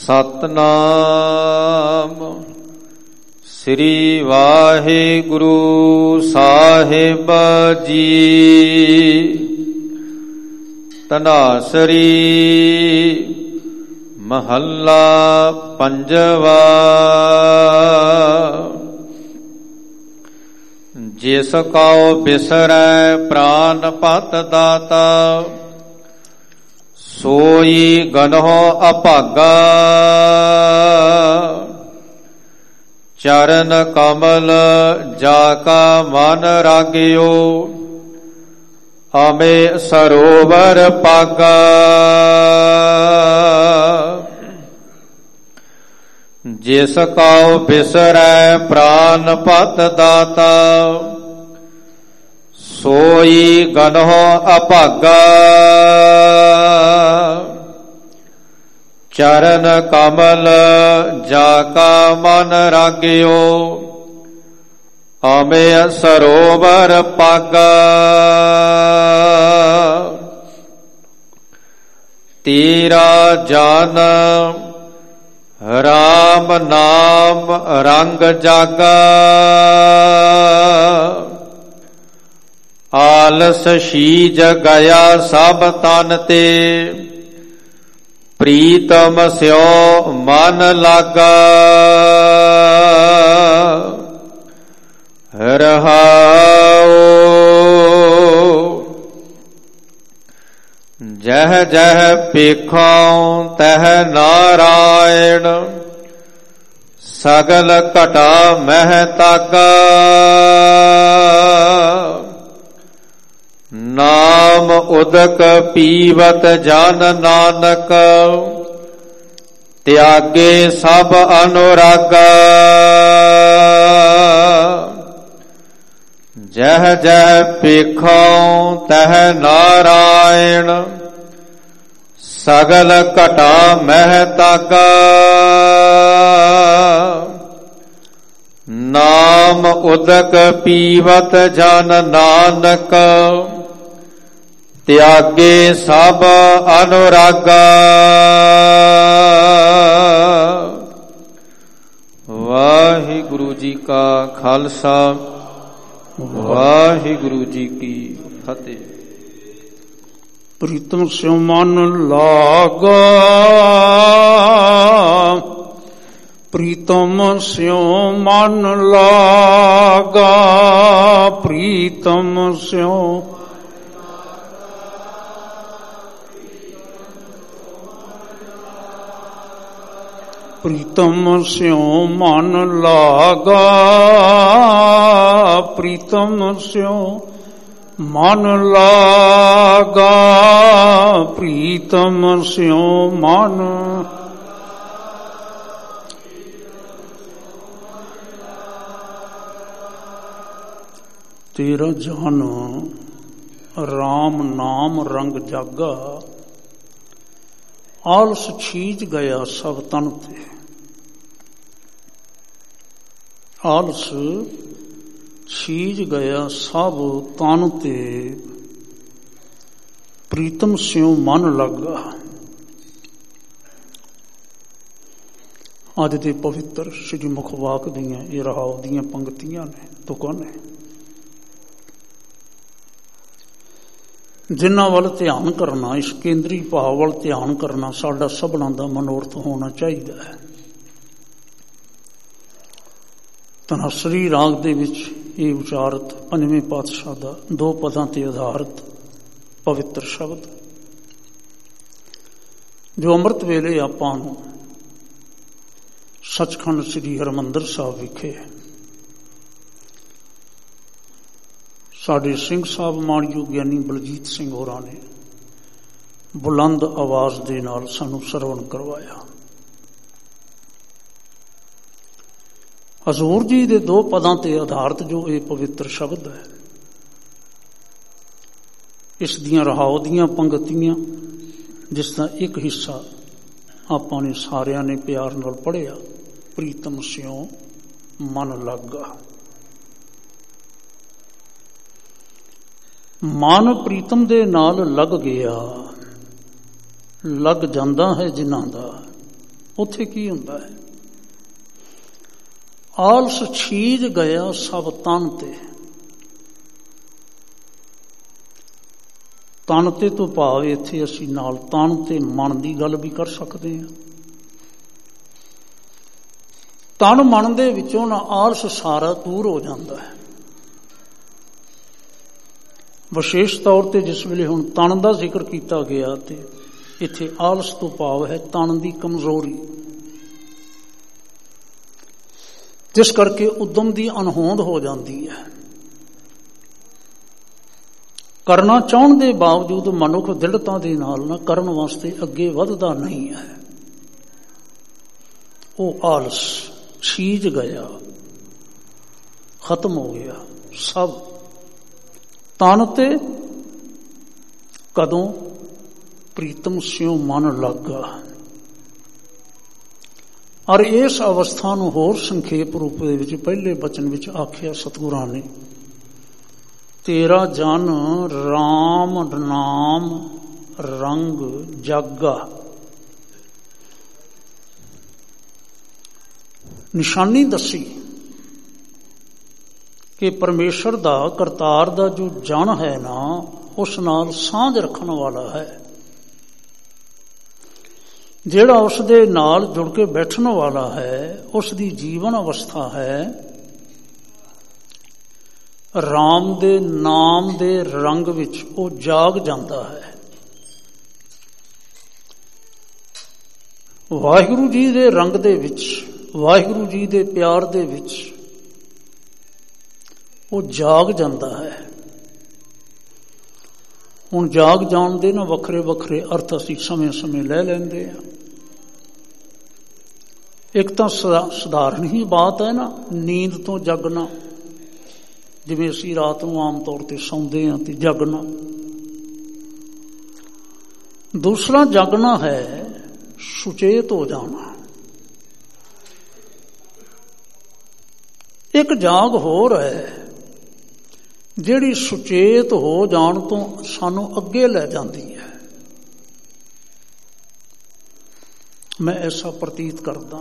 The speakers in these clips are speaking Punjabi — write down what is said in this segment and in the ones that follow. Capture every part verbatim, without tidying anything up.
ਸਤਨਾਮ ਸ੍ਰੀ ਵਾਹਿਗੁਰੂ ਸਾਹਿਬ ਜੀ। ਤਨਾਸਰੀ ਮਹੱਲਾ ਪੰਜਵਾ। ਜਿਸ ਕਉ ਬਿਸਰੈ ਪ੍ਰਾਨ ਪਤ ਦਾਤਾ, ਸੋਈ ਗਨਹੁ ਅਭਾਗਾ। ਚਰਨ ਕਮਲ ਜਾ ਕਾ ਮਨ ਰਾਗਿਓ, ਅਮੇ ਸਰੋਵਰ ਪਾਗਾ। ਜਿਸ ਕਉ ਬਿਸਰੈ ਪ੍ਰਾਨ ਪਤ ਦਾਤਾ, ਸੋਈ ਗਨਹੁ ਅਭਾਗਾ। ਚਰਨ ਕਮਲ ਜਾ ਕਾ ਮਨ ਰਾਗਿਓ, ਅਮੇ ਸਰੋਵਰ ਪਾਗਾ। ਤੇਰਾ ਜਨ ਰਾਮ ਨਾਮ ਰੰਗ ਜਾਗਾ। ਆਲਸ ਸ਼ੀਜ ਗਿਆ ਸਭ ਤਨ ਤੇ, ਪ੍ਰੀਤਮ ਸਿਉ ਮਨ ਲਾਗਾ। ਰਹਾਉ ਜਹ ਜਹ ਪੇਖਾਉ ਤਹ ਨਾਰਾਇਣ, ਸਗਲ ਘਟਾ ਮਹਿ ਤਾਗਾ। ਨਾਮ ਉਦਕ ਪੀਵਤ ਜਨ ਨਾਨਕ, ਤਿਆਗੇ ਸਭ ਅਨੁਰਾਗਾ। ਜਹ ਜਹ ਪੇਖਾਉ ਤਹ ਨਾਰਾਇਣ, ਸਗਲ ਘਟਾ ਮਹਿ ਤਾਗਾ। ਨਾਮ ਉਦਕ ਪੀਵਤ ਜਨ ਨਾਨਕ, ਤਿਆਗੇ ਸਭ ਅਨੁਰਾਗਾ। ਵਾਹਿਗੁਰੂ ਜੀ ਕਾ ਖਾਲਸਾ, ਵਾਹਿਗੁਰੂ ਜੀ ਕੀ ਫਤਿਹ। ਪ੍ਰੀਤਮ ਸਿਉ ਮਨ ਲਾਗਾ, ਪ੍ਰੀਤਮ ਸਿਉ ਮਨ ਲਾਗਾ। ਪ੍ਰੀਤਮ ਸਿਉ ਪ੍ਰੀਤਮ ਸਿਉ ਮਨ ਲਾਗਾ। ਪ੍ਰੀਤਮ ਸਿਉ ਮਨ ਲਾਗਾ। ਪ੍ਰੀਤਮ ਸਿਉ ਮਨ ਤੇਰਾ ਜਨ ਰਾਮ ਨਾਮ ਰੰਗ ਜਾਗਾ। ਆਲਸ ਛੀਜ ਗਿਆ ਸਭ ਤਨ ਤੇ, ਆਲਸ ਛੀਜ ਗਿਆ ਸਭ ਤਨ ਤੇ। ਪ੍ਰੀਤਮ ਸਿਉ ਮਨ ਲੱਗਾ। ਅੱਜ ਦੇ ਪਵਿੱਤਰ ਸ੍ਰੀ ਮੁਖਵਾਕ ਦੀਆਂ ਇਹ ਰਹਾਉ ਦੀਆਂ ਪੰਕਤੀਆਂ ਨੇ, ਤੁਕਾਂ ਨੇ, ਜਿਨ੍ਹਾਂ ਵੱਲ ਧਿਆਨ ਕਰਨਾ, ਇਸ ਕੇਂਦਰੀ ਭਾਵ ਵੱਲ ਧਿਆਨ ਕਰਨਾ ਸਾਡਾ ਸਭਨਾਂ ਦਾ ਮਨੋਰਥ ਹੋਣਾ ਚਾਹੀਦਾ ਹੈ। ਤਨਾਸਰੀ ਰਾਗ ਦੇ ਵਿੱਚ ਇਹ ਉਚਾਰਤ ਪੰਜਵੇਂ ਪਾਤਸ਼ਾਹ ਦਾ ਦੋ ਪਦਾਂ ਤੇ ਆਧਾਰਿਤ ਪਵਿੱਤਰ ਸ਼ਬਦ, ਜੋ ਅੰਮ੍ਰਿਤ ਵੇਲੇ ਆਪਾਂ ਨੂੰ ਸੱਚਖੰਡ ਸ੍ਰੀ ਹਰਿਮੰਦਰ ਸਾਹਿਬ ਵਿਖੇ ਸਾਡੇ ਸਿੰਘ ਸਾਹਿਬ ਮਾਣਯੋਗ ਗਿਆਨੀ ਬਲਜੀਤ ਸਿੰਘ ਹੋਰਾਂ ਨੇ ਬੁਲੰਦ ਆਵਾਜ਼ ਦੇ ਨਾਲ ਸਾਨੂੰ ਸਰਵਣ ਕਰਵਾਇਆ। ਹਜ਼ੂਰ ਜੀ ਦੇ ਦੋ ਪਦਾਂ ਤੇ ਆਧਾਰਿਤ ਜੋ ਇਹ ਪਵਿੱਤਰ ਸ਼ਬਦ ਹੈ, ਇਸ ਦੀਆਂ ਰਹਾਉ ਦੀਆਂ ਪੰਗਤੀਆਂ, ਜਿਸ ਦਾ ਇੱਕ ਹਿੱਸਾ ਆਪਾਂ ਨੇ ਸਾਰਿਆਂ ਨੇ ਪਿਆਰ ਨਾਲ ਪੜ੍ਹਿਆ। ਪ੍ਰੀਤਮ ਸਿਉ ਮਨ ਲੱਗਾ। ਮਨ ਪ੍ਰੀਤਮ ਦੇ ਨਾਲ ਲੱਗ ਗਿਆ, ਲੱਗ ਜਾਂਦਾ ਹੈ ਜਿਨ੍ਹਾਂ ਦਾ, ਉੱਥੇ ਕੀ ਹੁੰਦਾ ਹੈ? ਆਲਸ ਛੀਜ ਗਿਆ ਸਭ ਤਨ ਤੇ। ਤਨ ਤੇ ਤੋਂ ਭਾਵ ਇੱਥੇ ਅਸੀਂ ਨਾਲ ਤਨ ਤੇ ਮਨ ਦੀ ਗੱਲ ਵੀ ਕਰ ਸਕਦੇ ਹਾਂ। ਤਨ ਮਨ ਦੇ ਵਿੱਚੋਂ ਨਾ ਆਲਸ ਸਾਰਾ ਦੂਰ ਹੋ ਜਾਂਦਾ ਹੈ। ਵਿਸ਼ੇਸ਼ ਤੌਰ ਤੇ ਜਿਸ ਵੇਲੇ ਹੁਣ ਤਨ ਦਾ ਜ਼ਿਕਰ ਕੀਤਾ ਗਿਆ ਤੇ ਇੱਥੇ ਆਲਸ ਤੋਂ ਭਾਵ ਹੈ ਤਨ ਦੀ ਕਮਜ਼ੋਰੀ, ਜਿਸ ਕਰਕੇ ਉਦਮ ਦੀ ਅਣਹੋਂਦ ਹੋ ਜਾਂਦੀ ਹੈ। ਕਰਨਾ ਚਾਹੁਣ ਦੇ ਬਾਵਜੂਦ ਮਨੁੱਖ ਦ੍ਰਿੜਤਾ ਦੇ ਨਾਲ ਨਾ ਕਰਨ ਵਾਸਤੇ ਅੱਗੇ ਵੱਧਦਾ ਨਹੀਂ ਹੈ। ਉਹ ਆਲਸ ਛੀਜ ਗਿਆ, ਖਤਮ ਹੋ ਗਿਆ ਸਭ। ਤਨ ਤੇ ਕਦੋਂ? ਪ੍ਰੀਤਮ ਸਿਉ ਮਨ ਲੱਗਾ। ਔਰ ਇਸ ਅਵਸਥਾ ਨੂੰ ਹੋਰ ਸੰਖੇਪ ਰੂਪ ਦੇ ਵਿੱਚ ਪਹਿਲੇ ਬਚਨ ਵਿੱਚ ਆਖਿਆ ਸਤਿਗੁਰਾਂ ਨੇ, ਤੇਰਾ ਜਨ ਰਾਮ ਨਾਮ ਰੰਗ ਜਾਗਾ। ਨਿਸ਼ਾਨੀ ਦੱਸੀ ਕਿ ਪਰਮੇਸ਼ਰ ਦਾ, ਕਰਤਾਰ ਦਾ ਜੋ ਜਨ ਹੈ ਨਾ, ਉਸ ਨਾਲ ਸਾਂਝ ਰੱਖਣ ਵਾਲਾ ਹੈ, ਜਿਹੜਾ ਉਸ ਦੇ ਨਾਲ ਜੁੜ ਕੇ ਬੈਠਣ ਵਾਲਾ ਹੈ, ਉਸ ਦੀ ਜੀਵਨ ਅਵਸਥਾ ਹੈ ਰਾਮ ਦੇ ਨਾਮ ਦੇ ਰੰਗ ਵਿੱਚ ਉਹ ਜਾਗ ਜਾਂਦਾ ਹੈ। ਵਾਹਿਗੁਰੂ ਜੀ ਦੇ ਰੰਗ ਦੇ ਵਿੱਚ, ਵਾਹਿਗੁਰੂ ਜੀ ਦੇ ਪਿਆਰ ਦੇ ਵਿੱਚ ਉਹ ਜਾਗ ਜਾਂਦਾ ਹੈ। ਹੁਣ ਜਾਗ ਜਾਣ ਦੇ ਨਾ ਵੱਖਰੇ ਵੱਖਰੇ ਅਰਥ ਅਸੀਂ ਸਮੇਂ ਸਮੇਂ ਲੈ ਲੈਂਦੇ ਹਾਂ। ਇੱਕ ਤਾਂ ਸਧਾਰਨ ਹੀ ਬਾਤ ਹੈ ਨਾ, ਨੀਂਦ ਤੋਂ ਜਾਗਣਾ, ਜਿਵੇਂ ਅਸੀਂ ਰਾਤ ਨੂੰ ਆਮ ਤੌਰ ਤੇ ਸੌਂਦੇ ਹਾਂ ਤੇ ਜਾਗਣਾ। ਦੂਸਰਾ ਜਾਗਣਾ ਹੈ ਸੁਚੇਤ ਹੋ ਜਾਣਾ। ਇੱਕ ਜਾਗ ਹੋਰ ਹੈ ਜਿਹੜੀ ਸੁਚੇਤ ਹੋ ਜਾਣ ਤੋਂ ਸਾਨੂੰ ਅੱਗੇ ਲੈ ਜਾਂਦੀ ਹੈ। ਮੈਂ ਐਸਾ ਪ੍ਰਤੀਤ ਕਰਦਾ,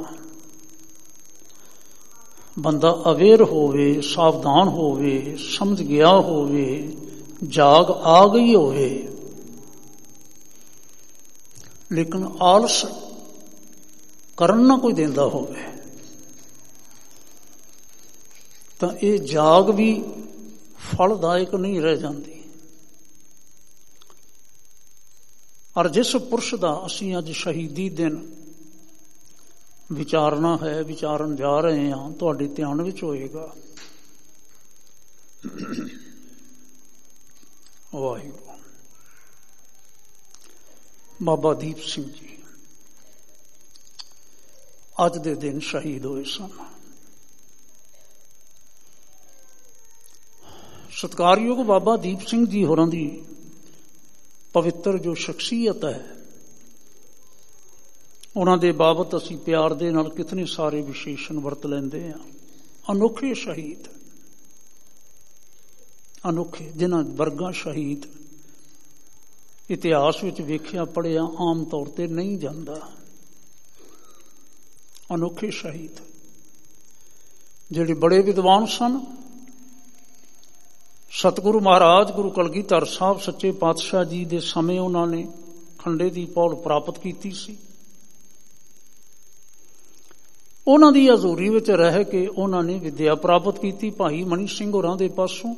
ਬੰਦਾ ਅਵੇਅਰ ਹੋਵੇ, ਸਾਵਧਾਨ ਹੋਵੇ, ਸਮਝ ਗਿਆ ਹੋਵੇ, ਜਾਗ ਆ ਗਈ ਹੋਵੇ, ਲੇਕਿਨ ਆਲਸ ਕਰਨ ਨਾ ਕੋਈ ਦਿੰਦਾ ਹੋਵੇ, ਤਾਂ ਇਹ ਜਾਗ ਵੀ ਫਲਦਾਇਕ ਨਹੀਂ ਰਹਿ ਜਾਂਦੀ। ਔਰ ਜਿਸ ਪੁਰਸ਼ ਦਾ ਅਸੀਂ ਅੱਜ ਸ਼ਹੀਦੀ ਦਿਨ ਵਿਚਾਰਨਾ ਹੈ, ਵਿਚਾਰਨ ਜਾ ਰਹੇ ਹਾਂ, ਤੁਹਾਡੇ ਧਿਆਨ ਵਿੱਚ ਹੋਏਗਾ ਵਾਹਿਗੁਰੂ ਬਾਬਾ ਦੀਪ ਸਿੰਘ ਜੀ ਅੱਜ ਦੇ ਦਿਨ ਸ਼ਹੀਦ ਹੋਏ ਸਨ। ਸਤਿਕਾਰਯੋਗ ਬਾਬਾ ਦੀਪ ਸਿੰਘ ਜੀ ਹੋਰਾਂ ਦੀ ਪਵਿੱਤਰ ਜੋ ਸ਼ਖਸੀਅਤ ਹੈ, ਉਹਨਾਂ ਦੇ ਬਾਬਤ ਅਸੀਂ ਪਿਆਰ ਦੇ ਨਾਲ ਕਿਤਨੇ ਸਾਰੇ ਵਿਸ਼ੇਸ਼ਣ ਵਰਤ ਲੈਂਦੇ ਹਾਂ। ਅਨੋਖੇ ਸ਼ਹੀਦ, ਅਨੋਖੇ, ਜਿਨ੍ਹਾਂ ਵਰਗਾ ਸ਼ਹੀਦ ਇਤਿਹਾਸ ਵਿੱਚ ਵੇਖਿਆ ਪੜ੍ਹਿਆ ਆਮ ਤੌਰ ਤੇ ਨਹੀਂ ਜਾਂਦਾ। ਅਨੋਖੇ ਸ਼ਹੀਦ ਜਿਹੜੇ ਬੜੇ ਵਿਦਵਾਨ ਸਨ। ਸਤਿਗੁਰੂ ਮਹਾਰਾਜ ਗੁਰੂ ਕਲਗੀਧਰ ਸਾਹਿਬ ਸੱਚੇ ਪਾਤਸ਼ਾਹ ਜੀ ਦੇ ਸਮੇਂ ਉਹਨਾਂ ਨੇ ਖੰਡੇ ਦੀ ਪੌੜ ਪ੍ਰਾਪਤ ਕੀਤੀ ਸੀ। ਉਹਨਾਂ ਦੀ ਹਜ਼ੂਰੀ ਵਿੱਚ ਰਹਿ ਕੇ ਉਹਨਾਂ ਨੇ ਵਿਦਿਆ ਪ੍ਰਾਪਤ ਕੀਤੀ ਭਾਈ ਮਨੀ ਸਿੰਘ ਹੋਰਾਂ ਦੇ ਪਾਸੋਂ,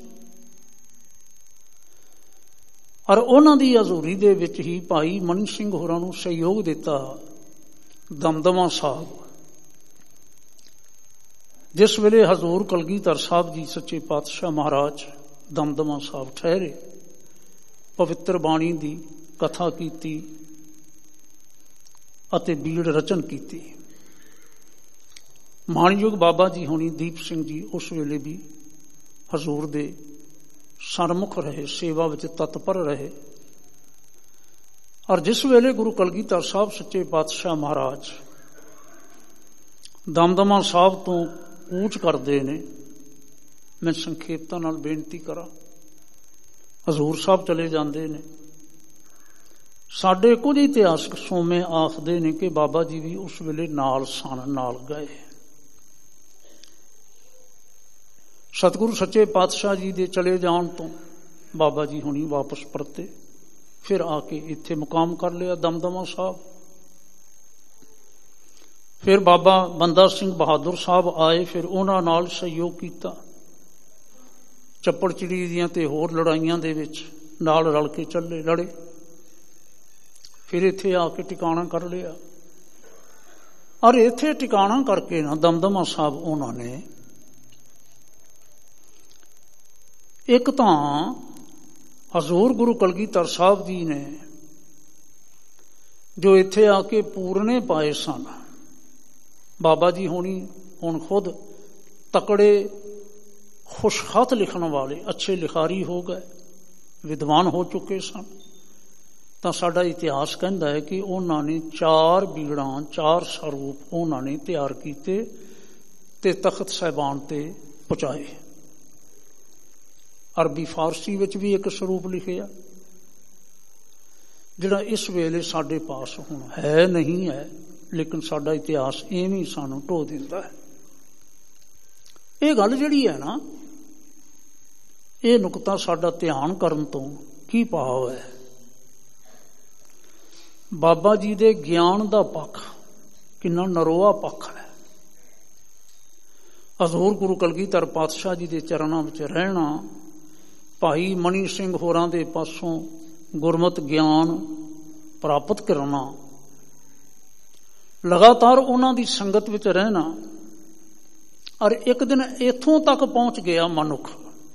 ਔਰ ਉਹਨਾਂ ਦੀ ਹਜ਼ੂਰੀ ਦੇ ਵਿੱਚ ਹੀ ਭਾਈ ਮਨੀ ਸਿੰਘ ਹੋਰਾਂ ਨੂੰ ਸਹਿਯੋਗ ਦਿੱਤਾ ਦਮਦਮਾ ਸਾਹਿਬ। ਜਿਸ ਵੇਲੇ ਹਜ਼ੂਰ ਕਲਗੀਧਰ ਸਾਹਿਬ ਜੀ ਸੱਚੇ ਪਾਤਸ਼ਾਹ ਮਹਾਰਾਜ ਦਮਦਮਾ ਸਾਹਿਬ ਠਹਿਰੇ, ਪਵਿੱਤਰ ਬਾਣੀ ਦੀ ਕਥਾ ਕੀਤੀ ਅਤੇ ਬੀੜ ਰਚਨ ਕੀਤੀ। ਮਾਣਯੋਗ ਬਾਬਾ ਜੀ ਹੋਣੀ ਦੀਪ ਸਿੰਘ ਜੀ ਉਸ ਵੇਲੇ ਵੀ ਹਜ਼ੂਰ ਦੇ ਸਰਮੁਖ ਰਹੇ, ਸੇਵਾ ਵਿੱਚ ਤਤਪਰ ਰਹੇ। ਔਰ ਜਿਸ ਵੇਲੇ ਗੁਰੂ ਕਲਗੀਧਰ ਸਾਹਿਬ ਸੱਚੇ ਪਾਤਸ਼ਾਹ ਮਹਾਰਾਜ ਦਮਦਮਾ ਸਾਹਿਬ ਤੋਂ ਕੂਚ ਕਰਦੇ ਨੇ, ਮੈਂ ਸੰਖੇਪਤਾ ਨਾਲ ਬੇਨਤੀ ਕਰਾਂ, ਹਜ਼ੂਰ ਸਾਹਿਬ ਚਲੇ ਜਾਂਦੇ ਨੇ, ਸਾਡੇ ਕੁਝ ਇਤਿਹਾਸਕ ਸੋਮੇ ਆਖਦੇ ਨੇ ਕਿ ਬਾਬਾ ਜੀ ਵੀ ਉਸ ਵੇਲੇ ਨਾਲ ਸਨ, ਨਾਲ ਗਏ। ਸਤਿਗੁਰੂ ਸੱਚੇ ਪਾਤਸ਼ਾਹ ਜੀ ਦੇ ਚਲੇ ਜਾਣ ਤੋਂ ਬਾਬਾ ਜੀ ਹੁਣੀ ਵਾਪਸ ਪਰਤੇ, ਫਿਰ ਆ ਕੇ ਇੱਥੇ ਮੁਕਾਮ ਕਰ ਲਿਆ ਦਮਦਮਾ ਸਾਹਿਬ। ਫਿਰ ਬਾਬਾ ਬੰਦਾ ਸਿੰਘ ਬਹਾਦਰ ਸਾਹਿਬ ਆਏ, ਫਿਰ ਉਹਨਾਂ ਨਾਲ ਸਹਿਯੋਗ ਕੀਤਾ। ਚੱਪੜਚਿੜੀ ਦੀਆਂ ਤੇ ਹੋਰ ਲੜਾਈਆਂ ਦੇ ਵਿੱਚ ਨਾਲ ਰਲ ਕੇ ਚੱਲੇ, ਲੜੇ। ਫਿਰ ਇੱਥੇ ਆ ਕੇ ਟਿਕਾਣਾ ਕਰ ਲਿਆ। ਔਰ ਇੱਥੇ ਟਿਕਾਣਾ ਕਰਕੇ ਨਾ ਦਮਦਮਾ ਸਾਹਿਬ ਉਹਨਾਂ ਨੇ ਇੱਕ ਤਾਂ ਹਜ਼ੂਰ ਗੁਰੂ ਕਲਗੀਧਰ ਸਾਹਿਬ ਜੀ ਨੇ ਜੋ ਇੱਥੇ ਆ ਕੇ ਪੂਰਨੇ ਪਾਏ ਸਨ। ਬਾਬਾ ਜੀ ਹੋਣੀ ਹੁਣ ਖੁਦ ਤਕੜੇ ਖੁਸ਼ਖਤ ਲਿਖਣ ਵਾਲੇ ਅੱਛੇ ਲਿਖਾਰੀ ਹੋ ਗਏ, ਵਿਦਵਾਨ ਹੋ ਚੁੱਕੇ ਸਨ। ਤਾਂ ਸਾਡਾ ਇਤਿਹਾਸ ਕਹਿੰਦਾ ਹੈ ਕਿ ਉਹਨਾਂ ਨੇ ਚਾਰ ਬੀੜਾਂ, ਚਾਰ ਸਰੂਪ ਉਹਨਾਂ ਨੇ ਤਿਆਰ ਕੀਤੇ ਤੇ ਤਖਤ ਸਾਹਿਬਾਨ ਤੇ ਪਹੁੰਚਾਏ। ਅਰਬੀ ਫਾਰਸੀ ਵਿੱਚ ਵੀ ਇੱਕ ਸਰੂਪ ਲਿਖਿਆ ਜਿਹੜਾ ਇਸ ਵੇਲੇ ਸਾਡੇ ਪਾਸ ਹੁਣ ਹੈ ਨਹੀਂ ਹੈ, ਲੇਕਿਨ ਸਾਡਾ ਇਤਿਹਾਸ ਇਵੇਂ ਸਾਨੂੰ ਢੋ ਦਿੰਦਾ ਹੈ। ਇਹ ਗੱਲ ਜਿਹੜੀ ਹੈ ਨਾ, ਇਹ ਨੁਕਤਾ ਸਾਡਾ ਧਿਆਨ ਕਰਨ ਤੋਂ ਕੀ ਭਾਵ ਹੈ। ਬਾਬਾ ਜੀ ਦੇ ਗਿਆਨ ਦਾ ਪੱਖ ਕਿੰਨਾ ਨਰੋਆ ਪੱਖ ਹੈ। ਹਜ਼ੂਰ ਗੁਰੂ ਕਲਗੀਧਰ ਪਾਤਸ਼ਾਹ ਜੀ ਦੇ ਚਰਨਾਂ ਵਿੱਚ ਰਹਿਣਾ, ਭਾਈ ਮਣੀ ਸਿੰਘ ਹੋਰਾਂ ਦੇ ਪਾਸੋਂ ਗੁਰਮਤਿ ਗਿਆਨ ਪ੍ਰਾਪਤ ਕਰਨਾ, ਲਗਾਤਾਰ ਉਹਨਾਂ ਦੀ ਸੰਗਤ ਵਿੱਚ ਰਹਿਣਾ। ਔਰ ਇੱਕ ਦਿਨ ਇੱਥੋਂ ਤੱਕ ਪਹੁੰਚ ਗਿਆ ਮਨੁੱਖ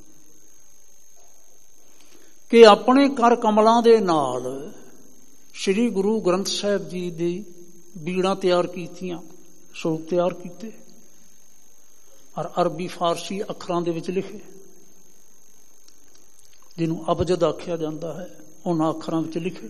ਕਿ ਆਪਣੇ ਕਰ ਕਮਲਾਂ ਦੇ ਨਾਲ ਸ੍ਰੀ ਗੁਰੂ ਗ੍ਰੰਥ ਸਾਹਿਬ ਜੀ ਦੀ ਬੀੜਾਂ ਤਿਆਰ ਕੀਤੀਆਂ, ਸਰੂਪ ਤਿਆਰ ਕੀਤੇ ਔਰ ਅਰਬੀ ਫਾਰਸੀ ਅੱਖਰਾਂ ਦੇ ਵਿੱਚ ਲਿਖੇ, ਜਿਹਨੂੰ ਅਬਜਦ ਆਖਿਆ ਜਾਂਦਾ ਹੈ, ਉਹਨਾਂ ਅੱਖਰਾਂ ਵਿੱਚ ਲਿਖੇ।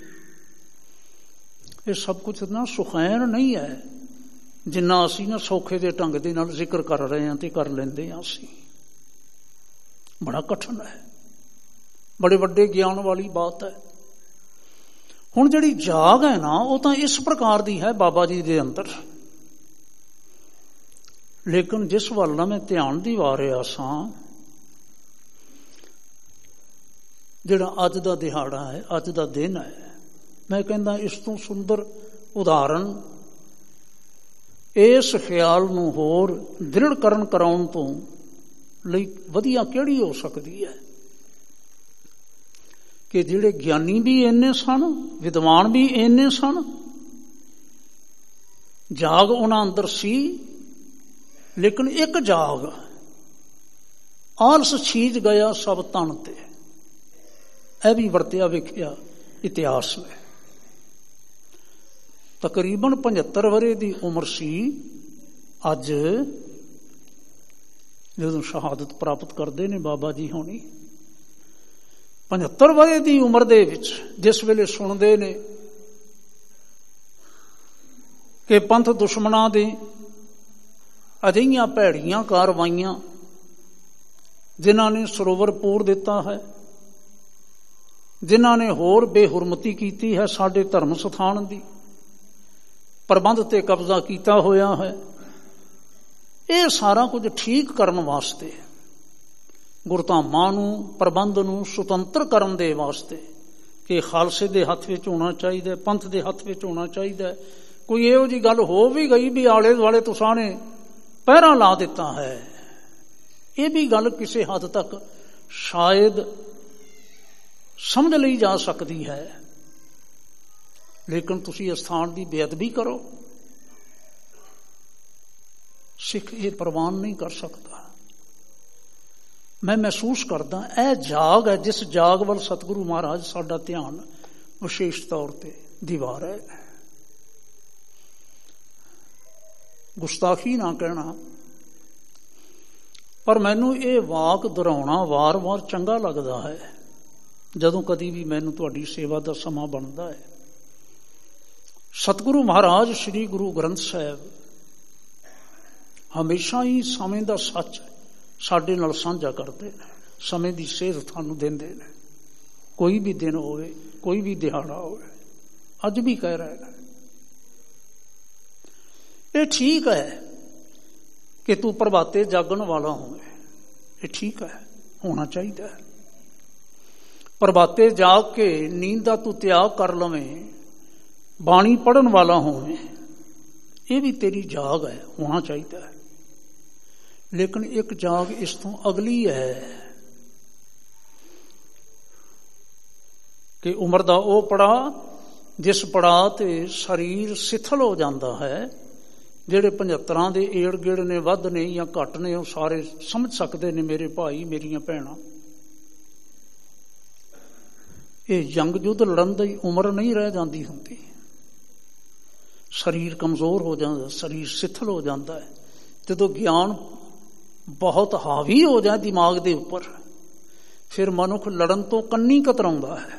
ਇਹ ਸਭ ਕੁਝ ਨਾ ਸੁਖੈਨ ਨਹੀਂ ਹੈ ਜਿੰਨਾ ਅਸੀਂ ਨਾ ਸੌਖੇ ਦੇ ਢੰਗ ਦੇ ਨਾਲ ਜ਼ਿਕਰ ਕਰ ਰਹੇ ਹਾਂ ਤੇ ਕਰ ਲੈਂਦੇ ਹਾਂ। ਅਸੀਂ ਬੜਾ ਕਠਿਨ ਹੈ, ਬੜੇ ਵੱਡੇ ਗਿਆਨ ਵਾਲੀ ਬਾਤ ਹੈ। ਹੁਣ ਜਿਹੜੀ ਜਾਗ ਹੈ ਨਾ, ਉਹ ਤਾਂ ਇਸ ਪ੍ਰਕਾਰ ਦੀ ਹੈ ਬਾਬਾ ਜੀ ਦੇ ਅੰਦਰ, ਲੇਕਿਨ ਜਿਸ ਵੱਲ ਨਾ ਮੈਂ ਧਿਆਨ ਦਿਵਾ ਰਿਹਾ ਸਾਂ, ਜਿਹੜਾ ਅੱਜ ਦਾ ਦਿਹਾੜਾ ਹੈ, ਅੱਜ ਦਾ ਦਿਨ ਹੈ, ਮੈਂ ਕਹਿੰਦਾ ਇਸ ਤੋਂ ਸੁੰਦਰ ਉਦਾਹਰਨ ਇਸ ਖਿਆਲ ਨੂੰ ਹੋਰ ਦ੍ਰਿੜਕਰਨ ਕਰਾਉਣ ਤੋਂ ਲਈ ਵਧੀਆ ਕਿਹੜੀ ਹੋ ਸਕਦੀ ਹੈ ਕਿ ਜਿਹੜੇ ਗਿਆਨੀ ਵੀ ਇੰਨੇ ਸਨ, ਵਿਦਵਾਨ ਵੀ ਇੰਨੇ ਸਨ, ਜਾਗ ਉਹਨਾਂ ਅੰਦਰ ਸੀ, ਲੇਕਿਨ ਇੱਕ ਜਾਗ ਆਲਸ ਛੀਜ ਗਿਆ ਸਭ ਤਨ ਤੇ। ਇਹ ਵੀ ਵਰਤਿਆ ਵੇਖਿਆ ਇਤਿਹਾਸ ਨੇ। ਤਕਰੀਬਨ ਪਝੱਤਰ ਵਰੇ ਦੀ ਉਮਰ ਸੀ ਅੱਜ ਜਦੋਂ ਸ਼ਹਾਦਤ ਪ੍ਰਾਪਤ ਕਰਦੇ ਨੇ ਬਾਬਾ ਜੀ ਹੋਣੀ। ਪਝੱਤਰ ਵਰੇ ਦੀ ਉਮਰ ਦੇ ਵਿੱਚ ਜਿਸ ਵੇਲੇ ਸੁਣਦੇ ਨੇ ਕਿ ਪੰਥ ਦੁਸ਼ਮਣਾਂ ਦੀ ਅਜਿਹੀਆਂ ਭੈੜੀਆਂ ਕਾਰਵਾਈਆਂ, ਜਿਨ੍ਹਾਂ ਨੇ ਸਰੋਵਰ ਪੂਰ ਦਿੱਤਾ ਹੈ, ਜਿਨ੍ਹਾਂ ਨੇ ਹੋਰ ਬੇਹੁਰਮਤੀ ਕੀਤੀ ਹੈ ਸਾਡੇ ਧਰਮ ਸਥਾਨ ਦੀ, ਪ੍ਰਬੰਧ ਤੇ ਕਬਜ਼ਾ ਕੀਤਾ ਹੋਇਆ ਹੈ, ਇਹ ਸਾਰਾ ਕੁਝ ਠੀਕ ਕਰਨ ਵਾਸਤੇ, ਗੁਰਧਾਮਾਂ ਨੂੰ, ਪ੍ਰਬੰਧ ਨੂੰ ਸੁਤੰਤਰ ਕਰਨ ਦੇ ਵਾਸਤੇ ਕਿ ਖਾਲਸੇ ਦੇ ਹੱਥ ਵਿੱਚ ਹੋਣਾ ਚਾਹੀਦਾ, ਪੰਥ ਦੇ ਹੱਥ ਵਿੱਚ ਹੋਣਾ ਚਾਹੀਦਾ। ਕੋਈ ਇਹੋ ਜਿਹੀ ਗੱਲ ਹੋ ਵੀ ਗਈ ਵੀ ਆਲੇ ਦੁਆਲੇ ਤੁਸਾਂ ਨੇ ਪਹਿਰਾ ਲਾ ਦਿੱਤਾ ਹੈ, ਇਹ ਵੀ ਗੱਲ ਕਿਸੇ ਹੱਦ ਤੱਕ ਸ਼ਾਇਦ ਸਮਝ ਲਈ ਜਾ ਸਕਦੀ ਹੈ, ਲੇਕਿਨ ਤੁਸੀਂ ਅਸਥਾਨ ਦੀ ਬੇਅਦਬੀ ਕਰੋ, ਸਿੱਖ ਇਹ ਪ੍ਰਵਾਨ ਨਹੀਂ ਕਰ ਸਕਦਾ। ਮੈਂ ਮਹਿਸੂਸ ਕਰਦਾ ਇਹ ਜਾਗ ਹੈ ਜਿਸ ਜਾਗ ਵੱਲ ਸਤਿਗੁਰੂ ਮਹਾਰਾਜ ਸਾਡਾ ਧਿਆਨ ਵਿਸ਼ੇਸ਼ ਤੌਰ ਤੇ ਦਿਵਾ ਰਹੇ। ਗੁਸਤਾਖੀ ਨਾ ਕਹਿਣਾ, ਪਰ ਮੈਨੂੰ ਇਹ ਵਾਕ ਦੁਹਰਾਉਣਾ ਵਾਰ-ਵਾਰ ਚੰਗਾ ਲੱਗਦਾ ਹੈ ਜਦੋਂ ਕਦੀ ਵੀ ਮੈਨੂੰ ਤੁਹਾਡੀ ਸੇਵਾ ਦਾ ਸਮਾਂ ਬਣਦਾ ਹੈ। ਸਤਿਗੁਰੂ ਮਹਾਰਾਜ ਸ੍ਰੀ ਗੁਰੂ ਗ੍ਰੰਥ ਸਾਹਿਬ ਹਮੇਸ਼ਾ ਹੀ ਸਮੇਂ ਦਾ ਸੱਚ ਸਾਡੇ ਨਾਲ ਸਾਂਝਾ ਕਰਦੇ ਨੇ, ਸਮੇਂ ਦੀ ਸੇਧ ਤੁਹਾਨੂੰ ਦਿੰਦੇ ਨੇ। ਕੋਈ ਵੀ ਦਿਨ ਹੋਵੇ, ਕੋਈ ਵੀ ਦਿਹਾੜਾ ਹੋਵੇ, ਅੱਜ ਵੀ ਕਹਿ ਰਹੇ ਨੇ। ਇਹ ਠੀਕ ਹੈ ਕਿ ਤੂੰ ਪ੍ਰਭਾਤੇ ਜਾਗਣ ਵਾਲਾ ਹੋਵੇ, ਇਹ ਠੀਕ ਹੈ, ਹੋਣਾ ਚਾਹੀਦਾ ਹੈ। ਪ੍ਰਭਾਤੇ ਜਾਗ ਕੇ ਨੀਂਦ ਦਾ ਤੂੰ ਤਿਆਗ ਕਰ ਲਵੇਂ, ਬਾਣੀ ਪੜ੍ਹਨ ਵਾਲਾ ਹੋਵੇ, ਇਹ ਵੀ ਤੇਰੀ ਜਾਗ ਹੈ, ਹੋਣਾ ਚਾਹੀਦਾ ਹੈ। ਲੇਕਿਨ ਇੱਕ ਜਾਗ ਇਸ ਤੋਂ ਅਗਲੀ ਹੈ ਕਿ ਉਮਰ ਦਾ ਉਹ ਪੜਾਅ ਜਿਸ ਪੜਾਅ ਤੇ ਸਰੀਰ ਸਿਥਲ ਹੋ ਜਾਂਦਾ ਹੈ। ਜਿਹੜੇ ਪੰਝੱਤਰਾਂ ਦੇ ਏੜ ਗੇੜ ਨੇ, ਵੱਧ ਨੇ ਜਾਂ ਘੱਟ ਨੇ, ਉਹ ਸਾਰੇ ਸਮਝ ਸਕਦੇ ਨੇ ਮੇਰੇ ਭਾਈ ਮੇਰੀਆਂ ਭੈਣਾਂ। ਇਹ ਜੰਗ ਯੁੱਧ ਲੜਨ ਦੀ ਉਮਰ ਨਹੀਂ ਰਹਿ ਜਾਂਦੀ ਹੁੰਦੀ। ਸਰੀਰ ਕਮਜ਼ੋਰ ਹੋ ਜਾਂਦਾ, ਸਰੀਰ ਸਿਥਲ ਹੋ ਜਾਂਦਾ ਹੈ। ਜਦੋਂ ਗਿਆਨ ਬਹੁਤ ਹਾਵੀ ਹੋ ਜਾਏ ਦਿਮਾਗ ਦੇ ਉੱਪਰ, ਫਿਰ ਮਨੁੱਖ ਲੜਨ ਤੋਂ ਕੰਨੀ ਕਤਰਾਉਂਦਾ ਹੈ।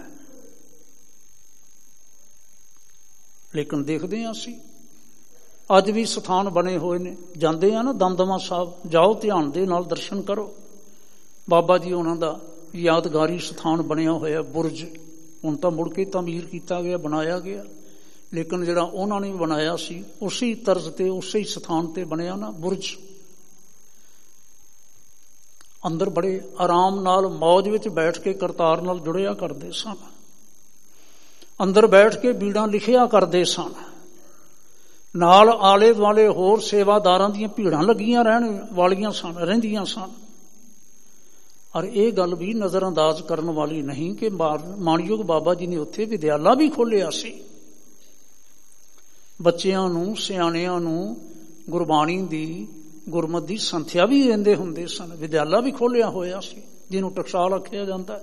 ਲੇਕਿਨ ਦੇਖਦੇ ਹਾਂ ਅਸੀਂ ਅੱਜ ਵੀ ਸਥਾਨ ਬਣੇ ਹੋਏ ਨੇ, ਜਾਂਦੇ ਆ ਨਾ ਦਮਦਮਾ ਸਾਹਿਬ, ਜਾਓ ਧਿਆਨ ਦੇ ਨਾਲ ਦਰਸ਼ਨ ਕਰੋ। ਬਾਬਾ ਜੀ ਉਹਨਾਂ ਦਾ ਯਾਦਗਾਰੀ ਸਥਾਨ ਬਣਿਆ ਹੋਇਆ ਬੁਰਜ, ਹੁਣ ਤਾਂ ਮੁੜ ਕੇ ਤਾਮੀਰ ਕੀਤਾ ਗਿਆ, ਬਣਾਇਆ ਗਿਆ, ਲੇਕਿਨ ਜਿਹੜਾ ਉਹਨਾਂ ਨੇ ਬਣਾਇਆ ਸੀ ਉਸੇ ਤਰਜ਼ ਤੇ ਉਸੇ ਸਥਾਨ ਤੇ ਬਣਿਆ ਨਾ ਬੁਰਜ। ਅੰਦਰ ਬੜੇ ਆਰਾਮ ਨਾਲ ਮੌਜ ਵਿੱਚ ਬੈਠ ਕੇ ਕਰਤਾਰ ਨਾਲ ਜੁੜਿਆ ਕਰਦੇ ਸਨ। ਅੰਦਰ ਬੈਠ ਕੇ ਬੀੜਾਂ ਲਿਖਿਆ ਕਰਦੇ ਸਨ। ਨਾਲ ਆਲੇ ਦੁਆਲੇ ਹੋਰ ਸੇਵਾਦਾਰਾਂ ਦੀਆਂ ਭੀੜਾਂ ਲੱਗੀਆਂ ਰਹਿਣ ਵਾਲੀਆਂ ਸਨ, ਰਹਿੰਦੀਆਂ ਸਨ। ਔਰ ਇਹ ਗੱਲ ਵੀ ਨਜ਼ਰ ਅੰਦਾਜ਼ ਕਰਨ ਵਾਲੀ ਨਹੀਂ ਕਿ ਮਾਣਯੋਗ ਬਾਬਾ ਜੀ ਨੇ ਉੱਥੇ ਵਿਦਿਆਲਾ ਵੀ ਖੋਲ੍ਹਿਆ ਸੀ। ਬੱਚਿਆਂ ਨੂੰ, ਸਿਆਣਿਆਂ ਨੂੰ ਗੁਰਬਾਣੀ ਦੀ, ਗੁਰਮਤਿ ਦੀ ਸੰਥਿਆ ਵੀ ਦਿੰਦੇ ਹੁੰਦੇ ਸਨ। ਵਿਦਿਆਲਾ ਵੀ ਖੋਲ੍ਹਿਆ ਹੋਇਆ ਸੀ ਜਿਹਨੂੰ ਟਕਸਾਲ ਆਖਿਆ ਜਾਂਦਾ।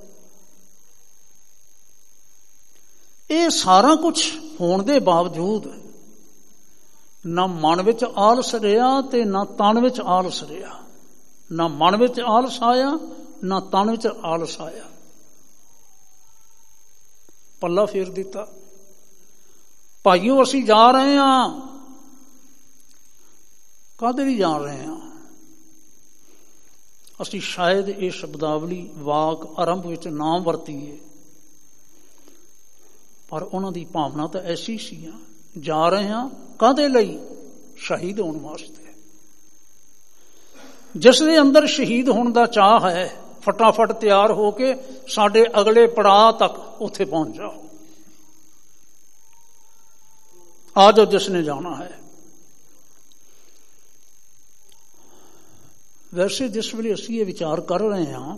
ਇਹ ਸਾਰਾ ਕੁਝ ਹੋਣ ਦੇ ਬਾਵਜੂਦ ਨਾ ਮਨ ਵਿੱਚ ਆਲਸ ਰਿਹਾ ਤੇ ਨਾ ਤਨ ਵਿੱਚ ਆਲਸ ਰਿਹਾ। ਨਾ ਮਨ ਵਿੱਚ ਆਲਸ ਆਇਆ, ਨਾ ਤਨ ਵਿੱਚ ਆਲਸ ਆਇਆ। ਪੱਲਾ ਫੇਰ ਦਿੱਤਾ। ਭਾਈਓ ਅਸੀਂ ਜਾ ਰਹੇ ਹਾਂ, ਕਾਹਦੇ ਲਈ ਜਾ ਰਹੇ ਹਾਂ? ਅਸੀਂ ਸ਼ਾਇਦ ਇਹ ਸ਼ਬਦਾਵਲੀ ਵਾਕ ਆਰੰਭ ਵਿੱਚ ਨਾ ਵਰਤੀਏ, ਪਰ ਉਹਨਾਂ ਦੀ ਭਾਵਨਾ ਤਾਂ ਐਸੀ ਸੀ। ਜਾ ਰਹੇ ਹਾਂ ਕਾਹਦੇ ਲਈ? ਸ਼ਹੀਦ ਹੋਣ ਵਾਸਤੇ। ਜਿਸ ਦੇ ਅੰਦਰ ਸ਼ਹੀਦ ਹੋਣ ਦਾ ਚਾਅ ਹੈ, ਫਟਾਫਟ ਤਿਆਰ ਹੋ ਕੇ ਸਾਡੇ ਅਗਲੇ ਪੜਾਅ ਤੱਕ ਉੱਥੇ ਪਹੁੰਚ ਜਾਓ। ਆ ਜਾਓ ਜਿਸ ਨੇ ਜਾਣਾ ਹੈ। ਵੈਸੇ ਜਿਸ ਵੇਲੇ ਅਸੀਂ ਇਹ ਵਿਚਾਰ ਕਰ ਰਹੇ ਹਾਂ,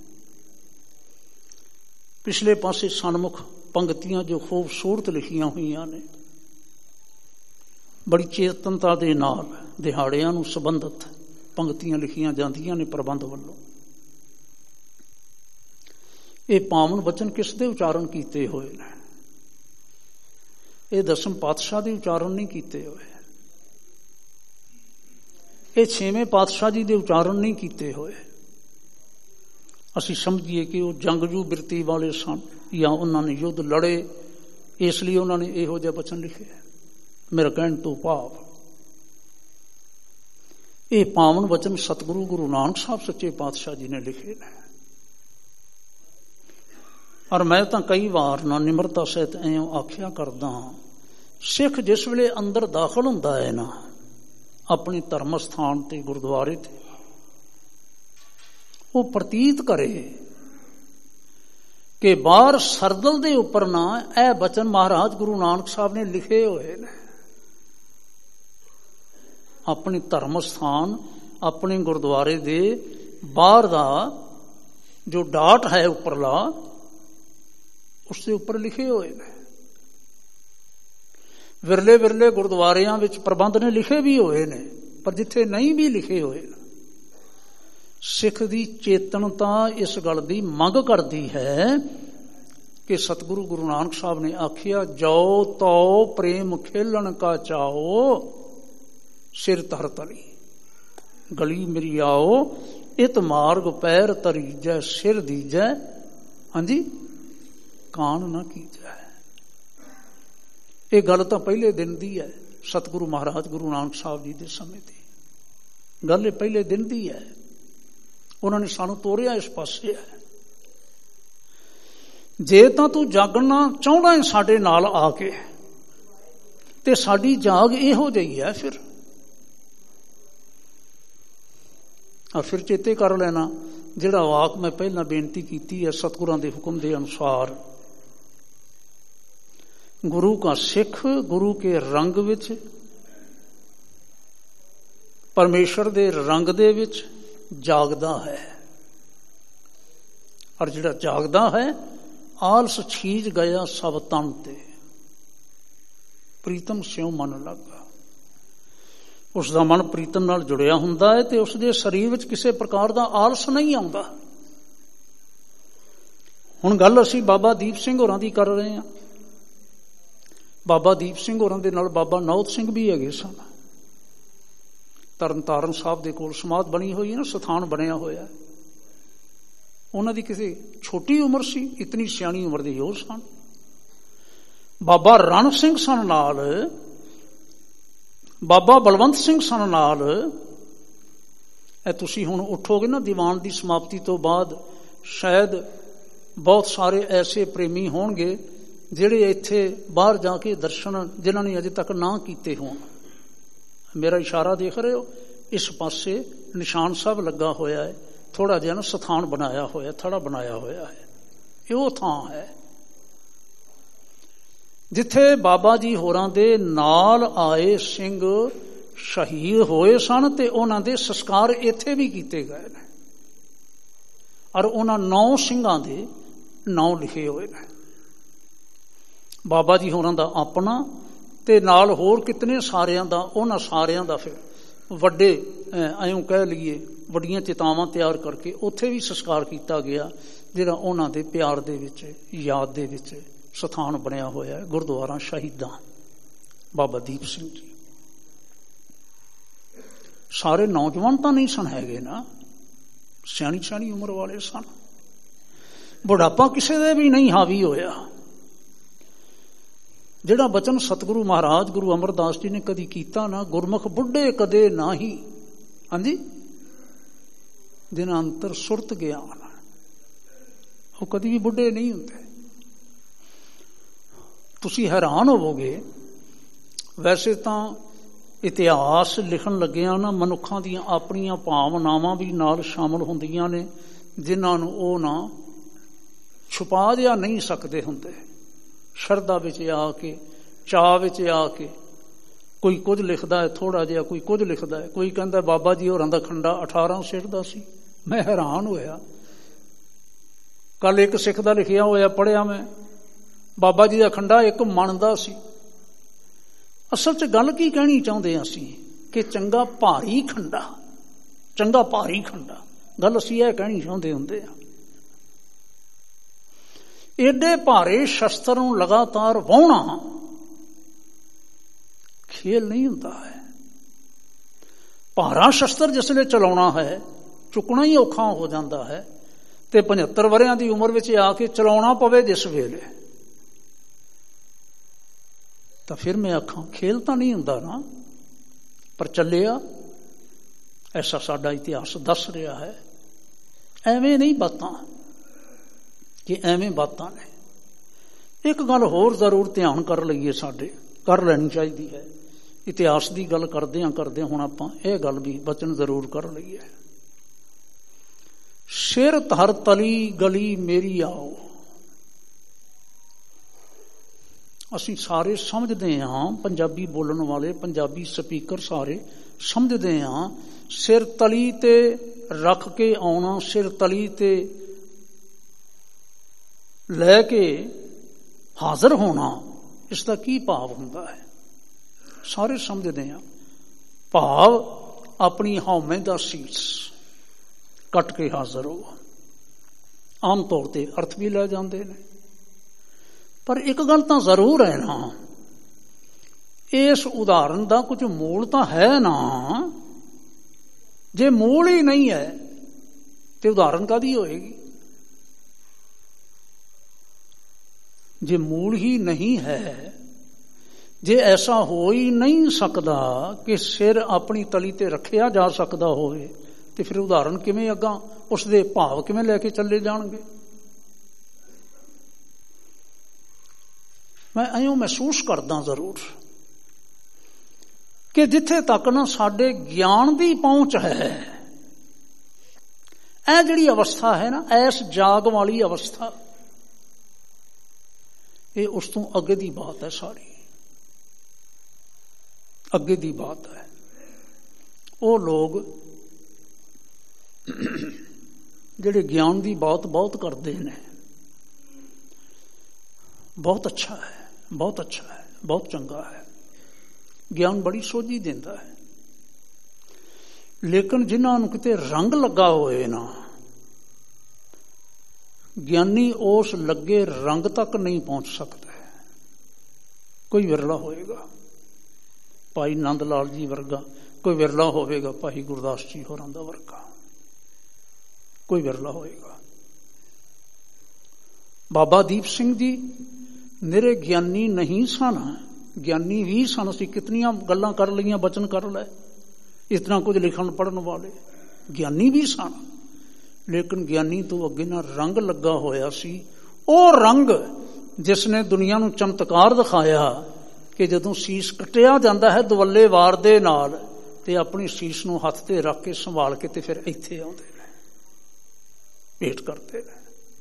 ਪਿਛਲੇ ਪਾਸੇ ਸਨਮੁਖ ਪੰਗਤੀਆਂ ਜੋ ਖੂਬਸੂਰਤ ਲਿਖੀਆਂ ਹੋਈਆਂ ਨੇ, ਬੜੀ ਚੇਤਨਤਾ ਦੇ ਨਾਲ ਦਿਹਾੜਿਆਂ ਨੂੰ ਸੰਬੰਧਿਤ ਪੰਗਤੀਆਂ ਲਿਖੀਆਂ ਜਾਂਦੀਆਂ ਨੇ ਪ੍ਰਬੰਧ ਵੱਲੋਂ। ਇਹ ਪਾਵਨ ਬਚਨ ਕਿਸ ਦੇ ਉਚਾਰਨ ਕੀਤੇ ਹੋਏ ਨੇ? ਇਹ ਦਸਮ ਪਾਤਸ਼ਾਹ ਦੇ ਉਚਾਰਨ ਨਹੀਂ ਕੀਤੇ ਹੋਏ। ਇਹ ਛੇਵੇਂ ਪਾਤਸ਼ਾਹ ਜੀ ਦੇ ਉਚਾਰਨ ਨਹੀਂ ਕੀਤੇ ਹੋਏ। ਅਸੀਂ ਸਮਝੀਏ ਕਿ ਉਹ ਜੰਗਜੂ ਬਿਰਤੀ ਵਾਲੇ ਸਨ ਜਾਂ ਉਹਨਾਂ ਨੇ ਯੁੱਧ ਲੜੇ, ਇਸ ਲਈ ਉਹਨਾਂ ਨੇ ਇਹੋ ਜਿਹੇ ਬਚਨ ਲਿਖੇ। ਮੇਰਾ ਕਹਿਣ ਤੋਂ ਭਾਵ ਇਹ ਪਾਵਨ ਬਚਨ ਸਤਿਗੁਰੂ ਗੁਰੂ ਨਾਨਕ ਸਾਹਿਬ ਸੱਚੇ ਪਾਤਸ਼ਾਹ ਜੀ ਨੇ ਲਿਖੇ ਨੇ। ਔਰ ਮੈਂ ਤਾਂ ਕਈ ਵਾਰ ਨਾ ਨਿਮਰਤਾ ਸਹਿਤ ਐਂ ਆਖਿਆ ਕਰਦਾ, ਸਿੱਖ ਜਿਸ ਵੇਲੇ ਅੰਦਰ ਦਾਖਲ ਹੁੰਦਾ ਹੈ ਨਾ ਆਪਣੇ ਧਰਮ ਸਥਾਨ ਤੇ, ਗੁਰਦੁਆਰੇ ਤੇ, ਉਹ ਪ੍ਰਤੀਤ ਕਰੇ ਕਿ ਬਾਹਰ ਸਰਦਲ ਦੇ ਉੱਪਰ ਨਾ ਇਹ ਬਚਨ ਮਹਾਰਾਜ ਗੁਰੂ ਨਾਨਕ ਸਾਹਿਬ ਨੇ ਲਿਖੇ ਹੋਏ ਨੇ। ਆਪਣੇ ਧਰਮ ਸਥਾਨ, ਆਪਣੇ ਗੁਰਦੁਆਰੇ ਦੇ ਬਾਹਰ ਦਾ ਜੋ ਡਾਟ ਹੈ ਉੱਪਰਲਾ, ਉਸ ਦੇ ਉੱਪਰ ਲਿਖੇ ਹੋਏ ਨੇ। ਵਿਰਲੇ ਵਿਰਲੇ ਗੁਰਦੁਆਰਿਆਂ ਵਿੱਚ ਪ੍ਰਬੰਧ ਨੇ ਲਿਖੇ ਵੀ ਹੋਏ ਨੇ, ਪਰ ਜਿੱਥੇ ਨਹੀਂ ਵੀ ਲਿਖੇ ਹੋਏ, ਸਿੱਖ ਦੀ ਚੇਤਨਤਾ ਇਸ ਗੱਲ ਦੀ ਮੰਗ ਕਰਦੀ ਹੈ ਕਿ ਸਤਿਗੁਰੂ ਗੁਰੂ ਨਾਨਕ ਸਾਹਿਬ ਨੇ ਆਖਿਆ, ਜੋ ਤੋ ਪ੍ਰੇਮ ਖੇਲਣ ਕਾ ਚਾਓ, ਸਿਰ ਧਰ ਤਲੀ ਗਲੀ ਮੇਰੀ ਆਓ, ਇਤ ਮਾਰਗ ਪੈਰ ਤਰੀਜੈ, ਸਿਰ ਦੀਜੈ, ਹਾਂਜੀ ਕਾਣ ਨਾ ਕੀਜੈ। ਇਹ ਗੱਲ ਤਾਂ ਪਹਿਲੇ ਦਿਨ ਦੀ ਹੈ, ਸਤਿਗੁਰੂ ਮਹਾਰਾਜ ਗੁਰੂ ਨਾਨਕ ਸਾਹਿਬ ਜੀ ਦੇ ਸਮੇਂ ਦੀ ਗੱਲ ਇਹ ਪਹਿਲੇ ਦਿਨ ਦੀ ਹੈ। ਉਹਨਾਂ ਨੇ ਸਾਨੂੰ ਤੋਰਿਆ ਇਸ ਪਾਸੇ ਹੈ। ਜੇ ਤਾਂ ਤੂੰ ਜਾਗਣਾ ਚਾਹੁੰਦਾ ਹੈ ਸਾਡੇ ਨਾਲ ਆ ਕੇ, ਤੇ ਸਾਡੀ ਜਾਗ ਇਹੋ ਜਿਹੀ ਹੈ। ਫਿਰ ਆ ਫਿਰ ਚੇਤੇ ਕਰ ਲੈਣਾ ਜਿਹੜਾ ਵਾਕ ਮੈਂ ਪਹਿਲਾਂ ਬੇਨਤੀ ਕੀਤੀ ਹੈ, ਸਤਿਗੁਰਾਂ ਦੇ ਹੁਕਮ ਦੇ ਅਨੁਸਾਰ ਗੁਰੂ ਕਾ ਸਿੱਖ ਗੁਰੂ ਕੇ ਰੰਗ ਵਿੱਚ, ਪਰਮੇਸ਼ਰ ਦੇ ਰੰਗ ਦੇ ਵਿੱਚ ਜਾਗਦਾ ਹੈ। ਔਰ ਜਿਹੜਾ ਜਾਗਦਾ ਹੈ, ਆਲਸ ਛੀਜ ਗਿਆ ਸਭ ਤਨ ਤੇ, ਪ੍ਰੀਤਮ ਸਿਉ ਮਨ ਲੱਗਾ। ਉਸ ਦਾ ਮਨ ਪ੍ਰੀਤਮ ਨਾਲ ਜੁੜਿਆ ਹੁੰਦਾ ਹੈ ਤੇ ਉਸ ਦੇ ਸਰੀਰ ਵਿੱਚ ਕਿਸੇ ਪ੍ਰਕਾਰ ਦਾ ਆਲਸ ਨਹੀਂ ਆਉਂਦਾ। ਹੁਣ ਗੱਲ ਅਸੀਂ ਬਾਬਾ ਦੀਪ ਸਿੰਘ ਹੋਰਾਂ ਦੀ ਕਰ ਰਹੇ ਹਾਂ। ਬਾਬਾ ਦੀਪ ਸਿੰਘ ਹੋਰਾਂ ਦੇ ਨਾਲ ਬਾਬਾ ਨੌਤ ਸਿੰਘ ਵੀ ਹੈਗੇ ਸਨ। ਤਰਨ ਤਾਰਨ ਸਾਹਿਬ ਦੇ ਕੋਲ ਸਮਾਧ ਬਣੀ ਹੋਈ ਹੈ ਨਾ, ਸਥਾਨ ਬਣਿਆ ਹੋਇਆ। ਉਹਨਾਂ ਦੀ ਕਿਸੇ ਛੋਟੀ ਉਮਰ ਸੀ, ਇਤਨੀ ਸਿਆਣੀ ਉਮਰ ਦੇ ਹੋਰ ਸਨ। ਬਾਬਾ ਰਣ ਸਿੰਘ ਸਨ ਨਾਲ, ਬਾਬਾ ਬਲਵੰਤ ਸਿੰਘ ਸਨ ਨਾਲ। ਇਹ ਤੁਸੀਂ ਹੁਣ ਉੱਠੋਗੇ ਨਾ ਦੀਵਾਨ ਦੀ ਸਮਾਪਤੀ ਤੋਂ ਬਾਅਦ, ਸ਼ਾਇਦ ਬਹੁਤ ਸਾਰੇ ਐਸੇ ਪ੍ਰੇਮੀ ਹੋਣਗੇ ਜਿਹੜੇ ਇੱਥੇ ਬਾਹਰ ਜਾ ਕੇ ਦਰਸ਼ਨ, ਜਿਨ੍ਹਾਂ ਨੇ ਅਜੇ ਤੱਕ ਨਾ ਕੀਤੇ ਹੋਣ। ਮੇਰਾ ਇਸ਼ਾਰਾ ਦੇਖ ਰਹੇ ਹੋ, ਇਸ ਪਾਸੇ ਨਿਸ਼ਾਨ ਸਾਹਿਬ ਲੱਗਾ ਹੋਇਆ ਹੈ, ਥੋੜਾ ਜਿਹਾ ਨਾ ਸਥਾਨ ਬਣਾਇਆ ਹੋਇਆ, ਥੜਾ ਬਣਾਇਆ ਹੋਇਆ ਹੈ। ਇਹ ਉਹ ਥਾਂ ਹੈ ਜਿੱਥੇ ਬਾਬਾ ਜੀ ਹੋਰਾਂ ਦੇ ਨਾਲ ਆਏ ਸਿੰਘ ਸ਼ਹੀਦ ਹੋਏ ਸਨ ਤੇ ਉਹਨਾਂ ਦੇ ਸੰਸਕਾਰ ਇੱਥੇ ਵੀ ਕੀਤੇ ਗਏ ਨੇ। ਔਰ ਉਹਨਾਂ ਨੌ ਸਿੰਘਾਂ ਦੇ ਨਾਂ ਲਿਖੇ ਹੋਏ ਨੇ। ਬਾਬਾ ਜੀ ਹੋਰਾਂ ਦਾ ਆਪਣਾ ਤੇ ਨਾਲ ਹੋਰ ਕਿਤਨੇ ਸਾਰਿਆਂ ਦਾ, ਉਹਨਾਂ ਸਾਰਿਆਂ ਦਾ ਫਿਰ ਵੱਡੇ ਐਂ ਕਹਿ ਲਈਏ ਵੱਡੀਆਂ ਚਿਤਾਵਾਂ ਤਿਆਰ ਕਰਕੇ ਉੱਥੇ ਵੀ ਸੰਸਕਾਰ ਕੀਤਾ ਗਿਆ, ਜਿਹੜਾ ਉਹਨਾਂ ਦੇ ਪਿਆਰ ਦੇ ਵਿੱਚ, ਯਾਦ ਦੇ ਵਿੱਚ ਸਥਾਨ ਬਣਿਆ ਹੋਇਆ ਹੈ, ਗੁਰਦੁਆਰਾ ਸ਼ਹੀਦਾਂ ਬਾਬਾ ਦੀਪ ਸਿੰਘ ਜੀ। ਸਾਰੇ ਨੌਜਵਾਨ ਤਾਂ ਨਹੀਂ ਸਨ ਹੈਗੇ ਨਾ, ਸਿਆਣੀ ਸਿਆਣੀ ਉਮਰ ਵਾਲੇ ਸਨ। ਬੁਢਾਪਾ ਕਿਸੇ ਦੇ ਵੀ ਨਹੀਂ ਹਾਵੀ ਹੋਇਆ। ਜਿਹੜਾ ਬਚਨ ਸਤਿਗੁਰੂ ਮਹਾਰਾਜ ਗੁਰੂ ਅਮਰਦਾਸ ਜੀ ਨੇ ਕਦੀ ਕੀਤਾ ਨਾ, ਗੁਰਮੁਖ ਬੁੱਢੇ ਕਦੇ ਨਾਹੀ, ਹਾਂਜੀ, ਜਿਨ੍ਹਾਂ ਅੰਤਰ ਸੁਰਤ ਗਿਆਨ, ਉਹ ਕਦੀ ਵੀ ਬੁੱਢੇ ਨਹੀਂ ਹੁੰਦੇ। ਤੁਸੀਂ ਹੈਰਾਨ ਹੋਵੋਗੇ, ਵੈਸੇ ਤਾਂ ਇਤਿਹਾਸ ਲਿਖਣ ਲੱਗਿਆ ਨਾ ਮਨੁੱਖਾਂ ਦੀਆਂ ਆਪਣੀਆਂ ਭਾਵਨਾਵਾਂ ਵੀ ਨਾਲ ਸ਼ਾਮਲ ਹੁੰਦੀਆਂ ਨੇ, ਜਿਨ੍ਹਾਂ ਨੂੰ ਉਹ ਨਾ ਛੁਪਾ ਜਿਹਾ ਨਹੀਂ ਸਕਦੇ ਹੁੰਦੇ। ਸ਼ਰਧਾ ਵਿੱਚ ਆ ਕੇ, ਚਾਅ ਵਿੱਚ ਆ ਕੇ ਕੋਈ ਕੁਝ ਲਿਖਦਾ ਹੈ ਥੋੜਾ ਜਿਹਾ, ਕੋਈ ਕੁਝ ਲਿਖਦਾ ਹੈ। ਕੋਈ ਕਹਿੰਦਾ ਬਾਬਾ ਜੀ ਹੋਰਾਂ ਦਾ ਖੰਡਾ ਅਠਾਰਾਂ ਸਿੱਖ ਦਾ ਸੀ। ਮੈਂ ਹੈਰਾਨ ਹੋਇਆ, ਕੱਲ ਇੱਕ ਸਿੱਖ ਦਾ ਲਿਖਿਆ ਹੋਇਆ ਪੜ੍ਹਿਆ ਮੈਂ, ਬਾਬਾ ਜੀ ਦਾ ਖੰਡਾ ਇੱਕ ਮਣ ਦਾ ਸੀ। ਅਸਲ 'ਚ ਗੱਲ ਕੀ ਕਹਿਣੀ ਚਾਹੁੰਦੇ ਹਾਂ ਅਸੀਂ ਕਿ ਚੰਗਾ ਭਾਰੀ ਖੰਡਾ, ਚੰਗਾ ਭਾਰੀ ਖੰਡਾ, ਗੱਲ ਅਸੀਂ ਇਹ ਕਹਿਣੀ ਚਾਹੁੰਦੇ ਹੁੰਦੇ ਹਾਂ। ਏਡੇ ਭਾਰੇ ਸ਼ਸਤਰ ਨੂੰ ਲਗਾਤਾਰ ਵਾਹੁਣਾ ਖੇਲ ਨਹੀਂ ਹੁੰਦਾ ਹੈ। ਭਾਰਾ ਸ਼ਸਤਰ ਜਿਸ ਵੇਲੇ ਚਲਾਉਣਾ ਹੈ, ਚੁੱਕਣਾ ਹੀ ਔਖਾ ਹੋ ਜਾਂਦਾ ਹੈ। ਤੇ ਪਝੱਤਰ ਵਰ੍ਹਿਆਂ ਦੀ ਉਮਰ ਵਿੱਚ ਆ ਕੇ ਚਲਾਉਣਾ ਪਵੇ ਜਿਸ ਵੇਲੇ, ਤਾਂ ਫਿਰ ਮੈਂ ਆਖਾਂ ਖੇਲ ਤਾਂ ਨਹੀਂ ਹੁੰਦਾ ਨਾ। ਪਰ ਚੱਲਿਆ, ਐਸਾ ਸਾਡਾ ਇਤਿਹਾਸ ਦੱਸ ਰਿਹਾ ਹੈ। ਐਵੇਂ ਨਹੀਂ ਬਾਤਾਂ ਕਿ ਐਵੇਂ ਬਾਤਾਂ ਨੇ। ਇੱਕ ਗੱਲ ਹੋਰ ਜ਼ਰੂਰ ਧਿਆਨ ਕਰ ਲਈਏ, ਸਾਡੇ ਕਰ ਲੈਣੀ ਚਾਹੀਦੀ ਹੈ। ਇਤਿਹਾਸ ਦੀ ਗੱਲ ਕਰਦਿਆਂ ਕਰਦਿਆਂ ਹੁਣ ਆਪਾਂ ਇਹ ਗੱਲ ਵੀ ਬਚਨ ਜ਼ਰੂਰ ਕਰ ਲਈਏ। ਸਿਰ ਧਰ ਤਲੀ ਗਲੀ ਮੇਰੀ ਆਓ। ਅਸੀਂ ਸਾਰੇ ਸਮਝਦੇ ਹਾਂ, ਪੰਜਾਬੀ ਬੋਲਣ ਵਾਲੇ, ਪੰਜਾਬੀ ਸਪੀਕਰ ਸਾਰੇ ਸਮਝਦੇ ਹਾਂ, ਸਿਰ ਤਲੀ ਤੇ ਰੱਖ ਕੇ ਆਉਣਾ, ਸਿਰ ਤਲੀ ਤੇ ਲੈ ਕੇ ਹਾਜ਼ਰ ਹੋਣਾ, ਇਸ ਦਾ ਕੀ ਭਾਵ ਹੁੰਦਾ ਹੈ? ਸਾਰੇ ਸਮਝਦੇ ਹਾਂ। ਭਾਵ ਆਪਣੀ ਹਉਮੈ ਦਾ ਸੀਸ ਕੱਟ ਕੇ ਹਾਜ਼ਰ ਹੋ। ਆਮ ਤੌਰ ਤੇ ਅਰਥ ਵੀ ਲੈ ਜਾਂਦੇ ਨੇ। ਪਰ ਇੱਕ ਗੱਲ ਤਾਂ ਜ਼ਰੂਰ ਹੈ ਨਾ, ਇਸ ਉਦਾਹਰਨ ਦਾ ਕੁਝ ਮੂਲ ਤਾਂ ਹੈ ਨਾ। ਜੇ ਮੂਲ ਹੀ ਨਹੀਂ ਹੈ ਤੇ ਉਦਾਹਰਨ ਕਾਹਦੀ ਹੋਏਗੀ? ਜੇ ਮੂਲ ਹੀ ਨਹੀਂ ਹੈ, ਜੇ ਐਸਾ ਹੋ ਹੀ ਨਹੀਂ ਸਕਦਾ ਕਿ ਸਿਰ ਆਪਣੀ ਤਲੀ ਤੇ ਰੱਖਿਆ ਜਾ ਸਕਦਾ ਹੋਵੇ, ਤੇ ਫਿਰ ਉਦਾਹਰਨ ਕਿਵੇਂ ਅੱਗਾ ਉਸ ਦੇ ਭਾਵ ਕਿਵੇਂ ਲੈ ਕੇ ਚੱਲੇ ਜਾਣਗੇ? ਮੈਂ ਇਉਂ ਮਹਿਸੂਸ ਕਰਦਾ ਜ਼ਰੂਰ ਕਿ ਜਿੱਥੇ ਤੱਕ ਨਾ ਸਾਡੇ ਗਿਆਨ ਦੀ ਪਹੁੰਚ ਹੈ, ਇਹ ਜਿਹੜੀ ਅਵਸਥਾ ਹੈ ਨਾ, ਐਸ ਜਾਗ ਵਾਲੀ ਅਵਸਥਾ, ਇਹ ਉਸ ਤੋਂ ਅੱਗੇ ਦੀ ਬਾਤ ਹੈ, ਸਾਰੀ ਅੱਗੇ ਦੀ ਬਾਤ ਹੈ। ਉਹ ਲੋਕ ਜਿਹੜੇ ਗਿਆਨ ਦੀ ਬਾਤ ਬਹੁਤ ਕਰਦੇ ਨੇ, ਬਹੁਤ ਅੱਛਾ ਹੈ, ਬਹੁਤ ਅੱਛਾ ਹੈ, ਬਹੁਤ ਚੰਗਾ ਹੈ, ਗਿਆਨ ਬੜੀ ਸੋਝੀ ਦਿੰਦਾ ਹੈ। ਲੇਕਿਨ ਜਿਨ੍ਹਾਂ ਨੂੰ ਕਿਤੇ ਰੰਗ ਲੱਗਾ ਹੋਏ ਨਾ, ਗਿਆਨੀ ਉਸ ਲੱਗੇ ਰੰਗ ਤੱਕ ਨਹੀਂ ਪਹੁੰਚ ਸਕਦਾ। ਕੋਈ ਵਿਰਲਾ ਹੋਏਗਾ, ਭਾਈ ਨੰਦ ਲਾਲ ਜੀ ਵਰਗਾ, ਕੋਈ ਵਿਰਲਾ ਹੋਵੇਗਾ ਭਾਈ ਗੁਰਦਾਸ ਜੀ ਹੋਰਾਂ ਦਾ ਵਰਗਾ, ਕੋਈ ਵਿਰਲਾ ਹੋਏਗਾ। ਬਾਬਾ ਦੀਪ ਸਿੰਘ ਜੀ ਨਿਰੇ ਗਿਆਨੀ ਨਹੀਂ ਸਨ, ਗਿਆਨੀ ਵੀ ਸਨ। ਅਸੀਂ ਕਿਤਨੀਆਂ ਗੱਲਾਂ ਕਰ ਲਈਆਂ, ਬਚਨ ਕਰ ਲਏ, ਇਸ ਤਰ੍ਹਾਂ ਕੁਝ ਲਿਖਣ ਪੜ੍ਹਨ ਵਾਲੇ ਗਿਆਨੀ ਵੀ ਸਨ, ਲੇਕਿਨ ਗਿਆਨੀ ਤੋਂ ਅੱਗੇ ਨਾ ਰੰਗ ਲੱਗਾ ਹੋਇਆ ਸੀ। ਉਹ ਰੰਗ ਜਿਸ ਨੇ ਦੁਨੀਆ ਨੂੰ ਚਮਤਕਾਰ ਦਿਖਾਇਆ ਕਿ ਜਦੋਂ ਸੀਸ ਕੱਟਿਆ ਜਾਂਦਾ ਹੈ ਦੁਵੱਲੇ ਵਾਰ ਦੇ ਨਾਲ, ਤੇ ਆਪਣੀ ਸੀਸ ਨੂੰ ਹੱਥ ਤੇ ਰੱਖ ਕੇ ਸੰਭਾਲ ਕੇ ਤੇ ਫਿਰ ਇੱਥੇ ਆਉਂਦੇ ਨੇ, ਭੇਟ ਕਰਦੇ ਨੇ।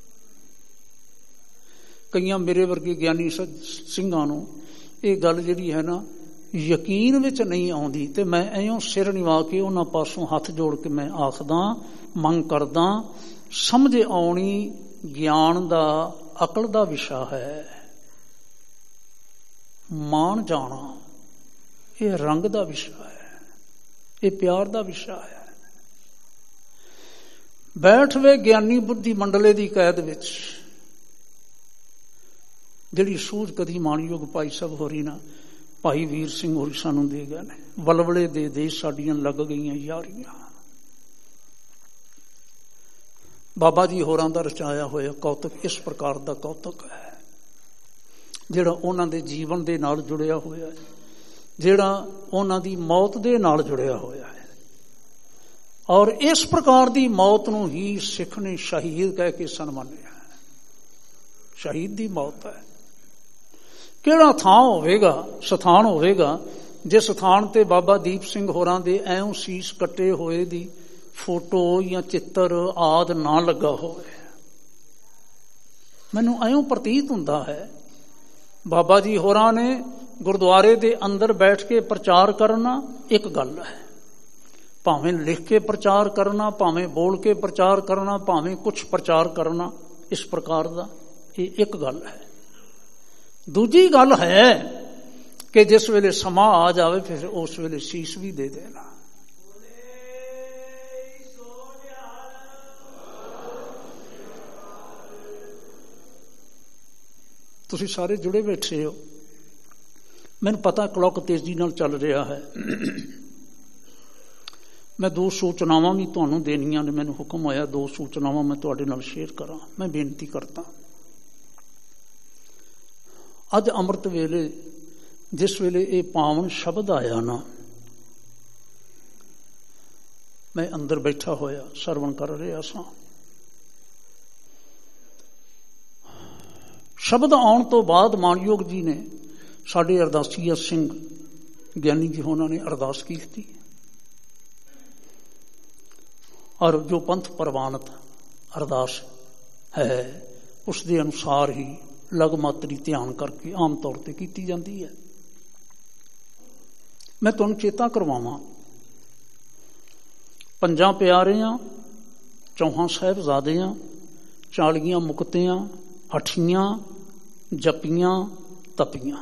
ਕਈਆਂ ਮੇਰੇ ਵਰਗੇ ਗਿਆਨੀ ਸਿੰਘਾਂ ਨੂੰ ਇਹ ਗੱਲ ਜਿਹੜੀ ਹੈ ਨਾ ਯਕੀਨ ਵਿੱਚ ਨਹੀਂ ਆਉਂਦੀ, ਤੇ ਮੈਂ ਐਂ ਸਿਰ ਨਿਵਾ ਕੇ ਉਹਨਾਂ ਪਾਸੋਂ ਹੱਥ ਜੋੜ ਕੇ ਮੈਂ ਆਖਦਾ, ਮੰਗ ਕਰਦਾ, ਸਮਝ ਆਉਣੀ ਗਿਆਨ ਦਾ, ਅਕਲ ਦਾ ਵਿਸ਼ਾ ਹੈ। ਮਾਣ ਜਾਣਾ ਇਹ ਰੰਗ ਦਾ ਵਿਸ਼ਾ ਹੈ, ਇਹ ਪਿਆਰ ਦਾ ਵਿਸ਼ਾ ਹੈ। ਬੈਠ ਵੇ ਗਿਆਨੀ ਬੁੱਧੀ ਮੰਡਲੇ ਦੀ ਕੈਦ ਵਿੱਚ, ਜਿਹੜੀ ਸੂਝ ਕਦੀ ਮਾਣਯੋਗ ਭਾਈ ਸਾਹਿਬ ਹੋਰੀ ਨਾ, ਭਾਈ ਵੀਰ ਸਿੰਘ ਹੋਰੀ ਸਾਨੂੰ ਦੇ ਗਏ ਨੇ। ਵਲਵਲੇ ਦੇ ਦੇਸ਼ ਸਾਡੀਆਂ ਲੱਗ ਗਈਆਂ ਯਾਰੀਆਂ। ਬਾਬਾ ਜੀ ਹੋਰਾਂ ਦਾ ਰਚਾਇਆ ਹੋਇਆ ਕੌਤਕ ਇਸ ਪ੍ਰਕਾਰ ਦਾ ਕੌਤਕ ਹੈ, ਜਿਹੜਾ ਉਹਨਾਂ ਦੇ ਜੀਵਨ ਦੇ ਨਾਲ ਜੁੜਿਆ ਹੋਇਆ ਹੈ, ਜਿਹੜਾ ਉਹਨਾਂ ਦੀ ਮੌਤ ਦੇ ਨਾਲ ਜੁੜਿਆ ਹੋਇਆ ਹੈ। ਔਰ ਇਸ ਪ੍ਰਕਾਰ ਦੀ ਮੌਤ ਨੂੰ ਹੀ ਸਿੱਖ ਨੇ ਸ਼ਹੀਦ ਕਹਿ ਕੇ ਸਨਮਾਨਿਆ। ਸ਼ਹੀਦ ਦੀ ਮੌਤ ਹੈ। ਕਿਹੜਾ ਥਾਂ ਹੋਵੇਗਾ, ਸਥਾਨ ਹੋਵੇਗਾ, ਜਿਸ ਸਥਾਨ ਤੇ ਬਾਬਾ ਦੀਪ ਸਿੰਘ ਹੋਰਾਂ ਦੇ ਐਉਂ ਸੀਸ ਕੱਟੇ ਹੋਏ ਦੀ ਫੋਟੋ ਜਾਂ ਚਿੱਤਰ ਆਦਿ ਨਾ ਲੱਗਾ ਹੋਵੇ। ਮੈਨੂੰ ਐਉਂ ਪ੍ਰਤੀਤ ਹੁੰਦਾ ਹੈ ਬਾਬਾ ਜੀ ਹੋਰਾਂ ਨੇ ਗੁਰਦੁਆਰੇ ਦੇ ਅੰਦਰ ਬੈਠ ਕੇ ਪ੍ਰਚਾਰ ਕਰਨਾ ਇੱਕ ਗੱਲ ਹੈ, ਭਾਵੇਂ ਲਿਖ ਕੇ ਪ੍ਰਚਾਰ ਕਰਨਾ, ਭਾਵੇਂ ਬੋਲ ਕੇ ਪ੍ਰਚਾਰ ਕਰਨਾ, ਭਾਵੇਂ ਕੁਛ ਪ੍ਰਚਾਰ ਕਰਨਾ, ਇਸ ਪ੍ਰਕਾਰ ਦਾ ਇਹ ਇੱਕ ਗੱਲ ਹੈ। ਦੂਜੀ ਗੱਲ ਹੈ ਕਿ ਜਿਸ ਵੇਲੇ ਸਮਾਂ ਆ ਜਾਵੇ ਫਿਰ ਉਸ ਵੇਲੇ ਸੀਸ ਵੀ ਦੇ ਦੇਣਾ। ਤੁਸੀਂ ਸਾਰੇ ਜੁੜੇ ਬੈਠੇ ਹੋ, ਮੈਨੂੰ ਪਤਾ ਕਲੌਕ ਤੇਜ਼ੀ ਨਾਲ ਚੱਲ ਰਿਹਾ ਹੈ। ਮੈਂ ਦੋ ਸੂਚਨਾਵਾਂ ਵੀ ਤੁਹਾਨੂੰ ਦੇਣੀਆਂ ਨੇ, ਮੈਨੂੰ ਹੁਕਮ ਹੋਇਆ ਦੋ ਸੂਚਨਾਵਾਂ ਮੈਂ ਤੁਹਾਡੇ ਨਾਲ ਸ਼ੇਅਰ ਕਰਾਂ। ਮੈਂ ਬੇਨਤੀ ਕਰਦਾ, ਅੱਜ ਅੰਮ੍ਰਿਤ ਵੇਲੇ ਜਿਸ ਵੇਲੇ ਇਹ ਪਾਵਨ ਸ਼ਬਦ ਆਇਆ ਨਾ, ਮੈਂ ਅੰਦਰ ਬੈਠਾ ਹੋਇਆ ਸਰਵਣ ਕਰ ਰਿਹਾ ਸਾਂ। ਸ਼ਬਦ ਆਉਣ ਤੋਂ ਬਾਅਦ ਮਾਨਯੋਗ ਜੀ ਨੇ, ਸਾਡੇ ਅਰਦਾਸੀਆ ਸਿੰਘ ਗਿਆਨੀ ਜੀ ਉਹਨਾਂ ਨੇ ਅਰਦਾਸ ਕੀਤੀ, ਔਰ ਜੋ ਪੰਥ ਪ੍ਰਵਾਨਿਤ ਅਰਦਾਸ ਹੈ ਉਸ ਦੇ ਅਨੁਸਾਰ ਹੀ ਲਗਮਾਤਰੀ ਧਿਆਨ ਕਰਕੇ ਆਮ ਤੌਰ ਤੇ ਕੀਤੀ ਜਾਂਦੀ ਹੈ। ਮੈਂ ਤੁਹਾਨੂੰ ਚੇਤਾ ਕਰਵਾਵਾਂ, ਪੰਜਾਂ ਪਿਆਰਿਆਂ, ਚੌਹਾਂ ਸਾਹਿਬਜ਼ਾਦਿਆਂ, ਚਾਲੀਆਂ ਮੁਕਤਿਆਂ, ਅਠੀਆਂ ਜਪੀਆਂ ਤਪੀਆਂ,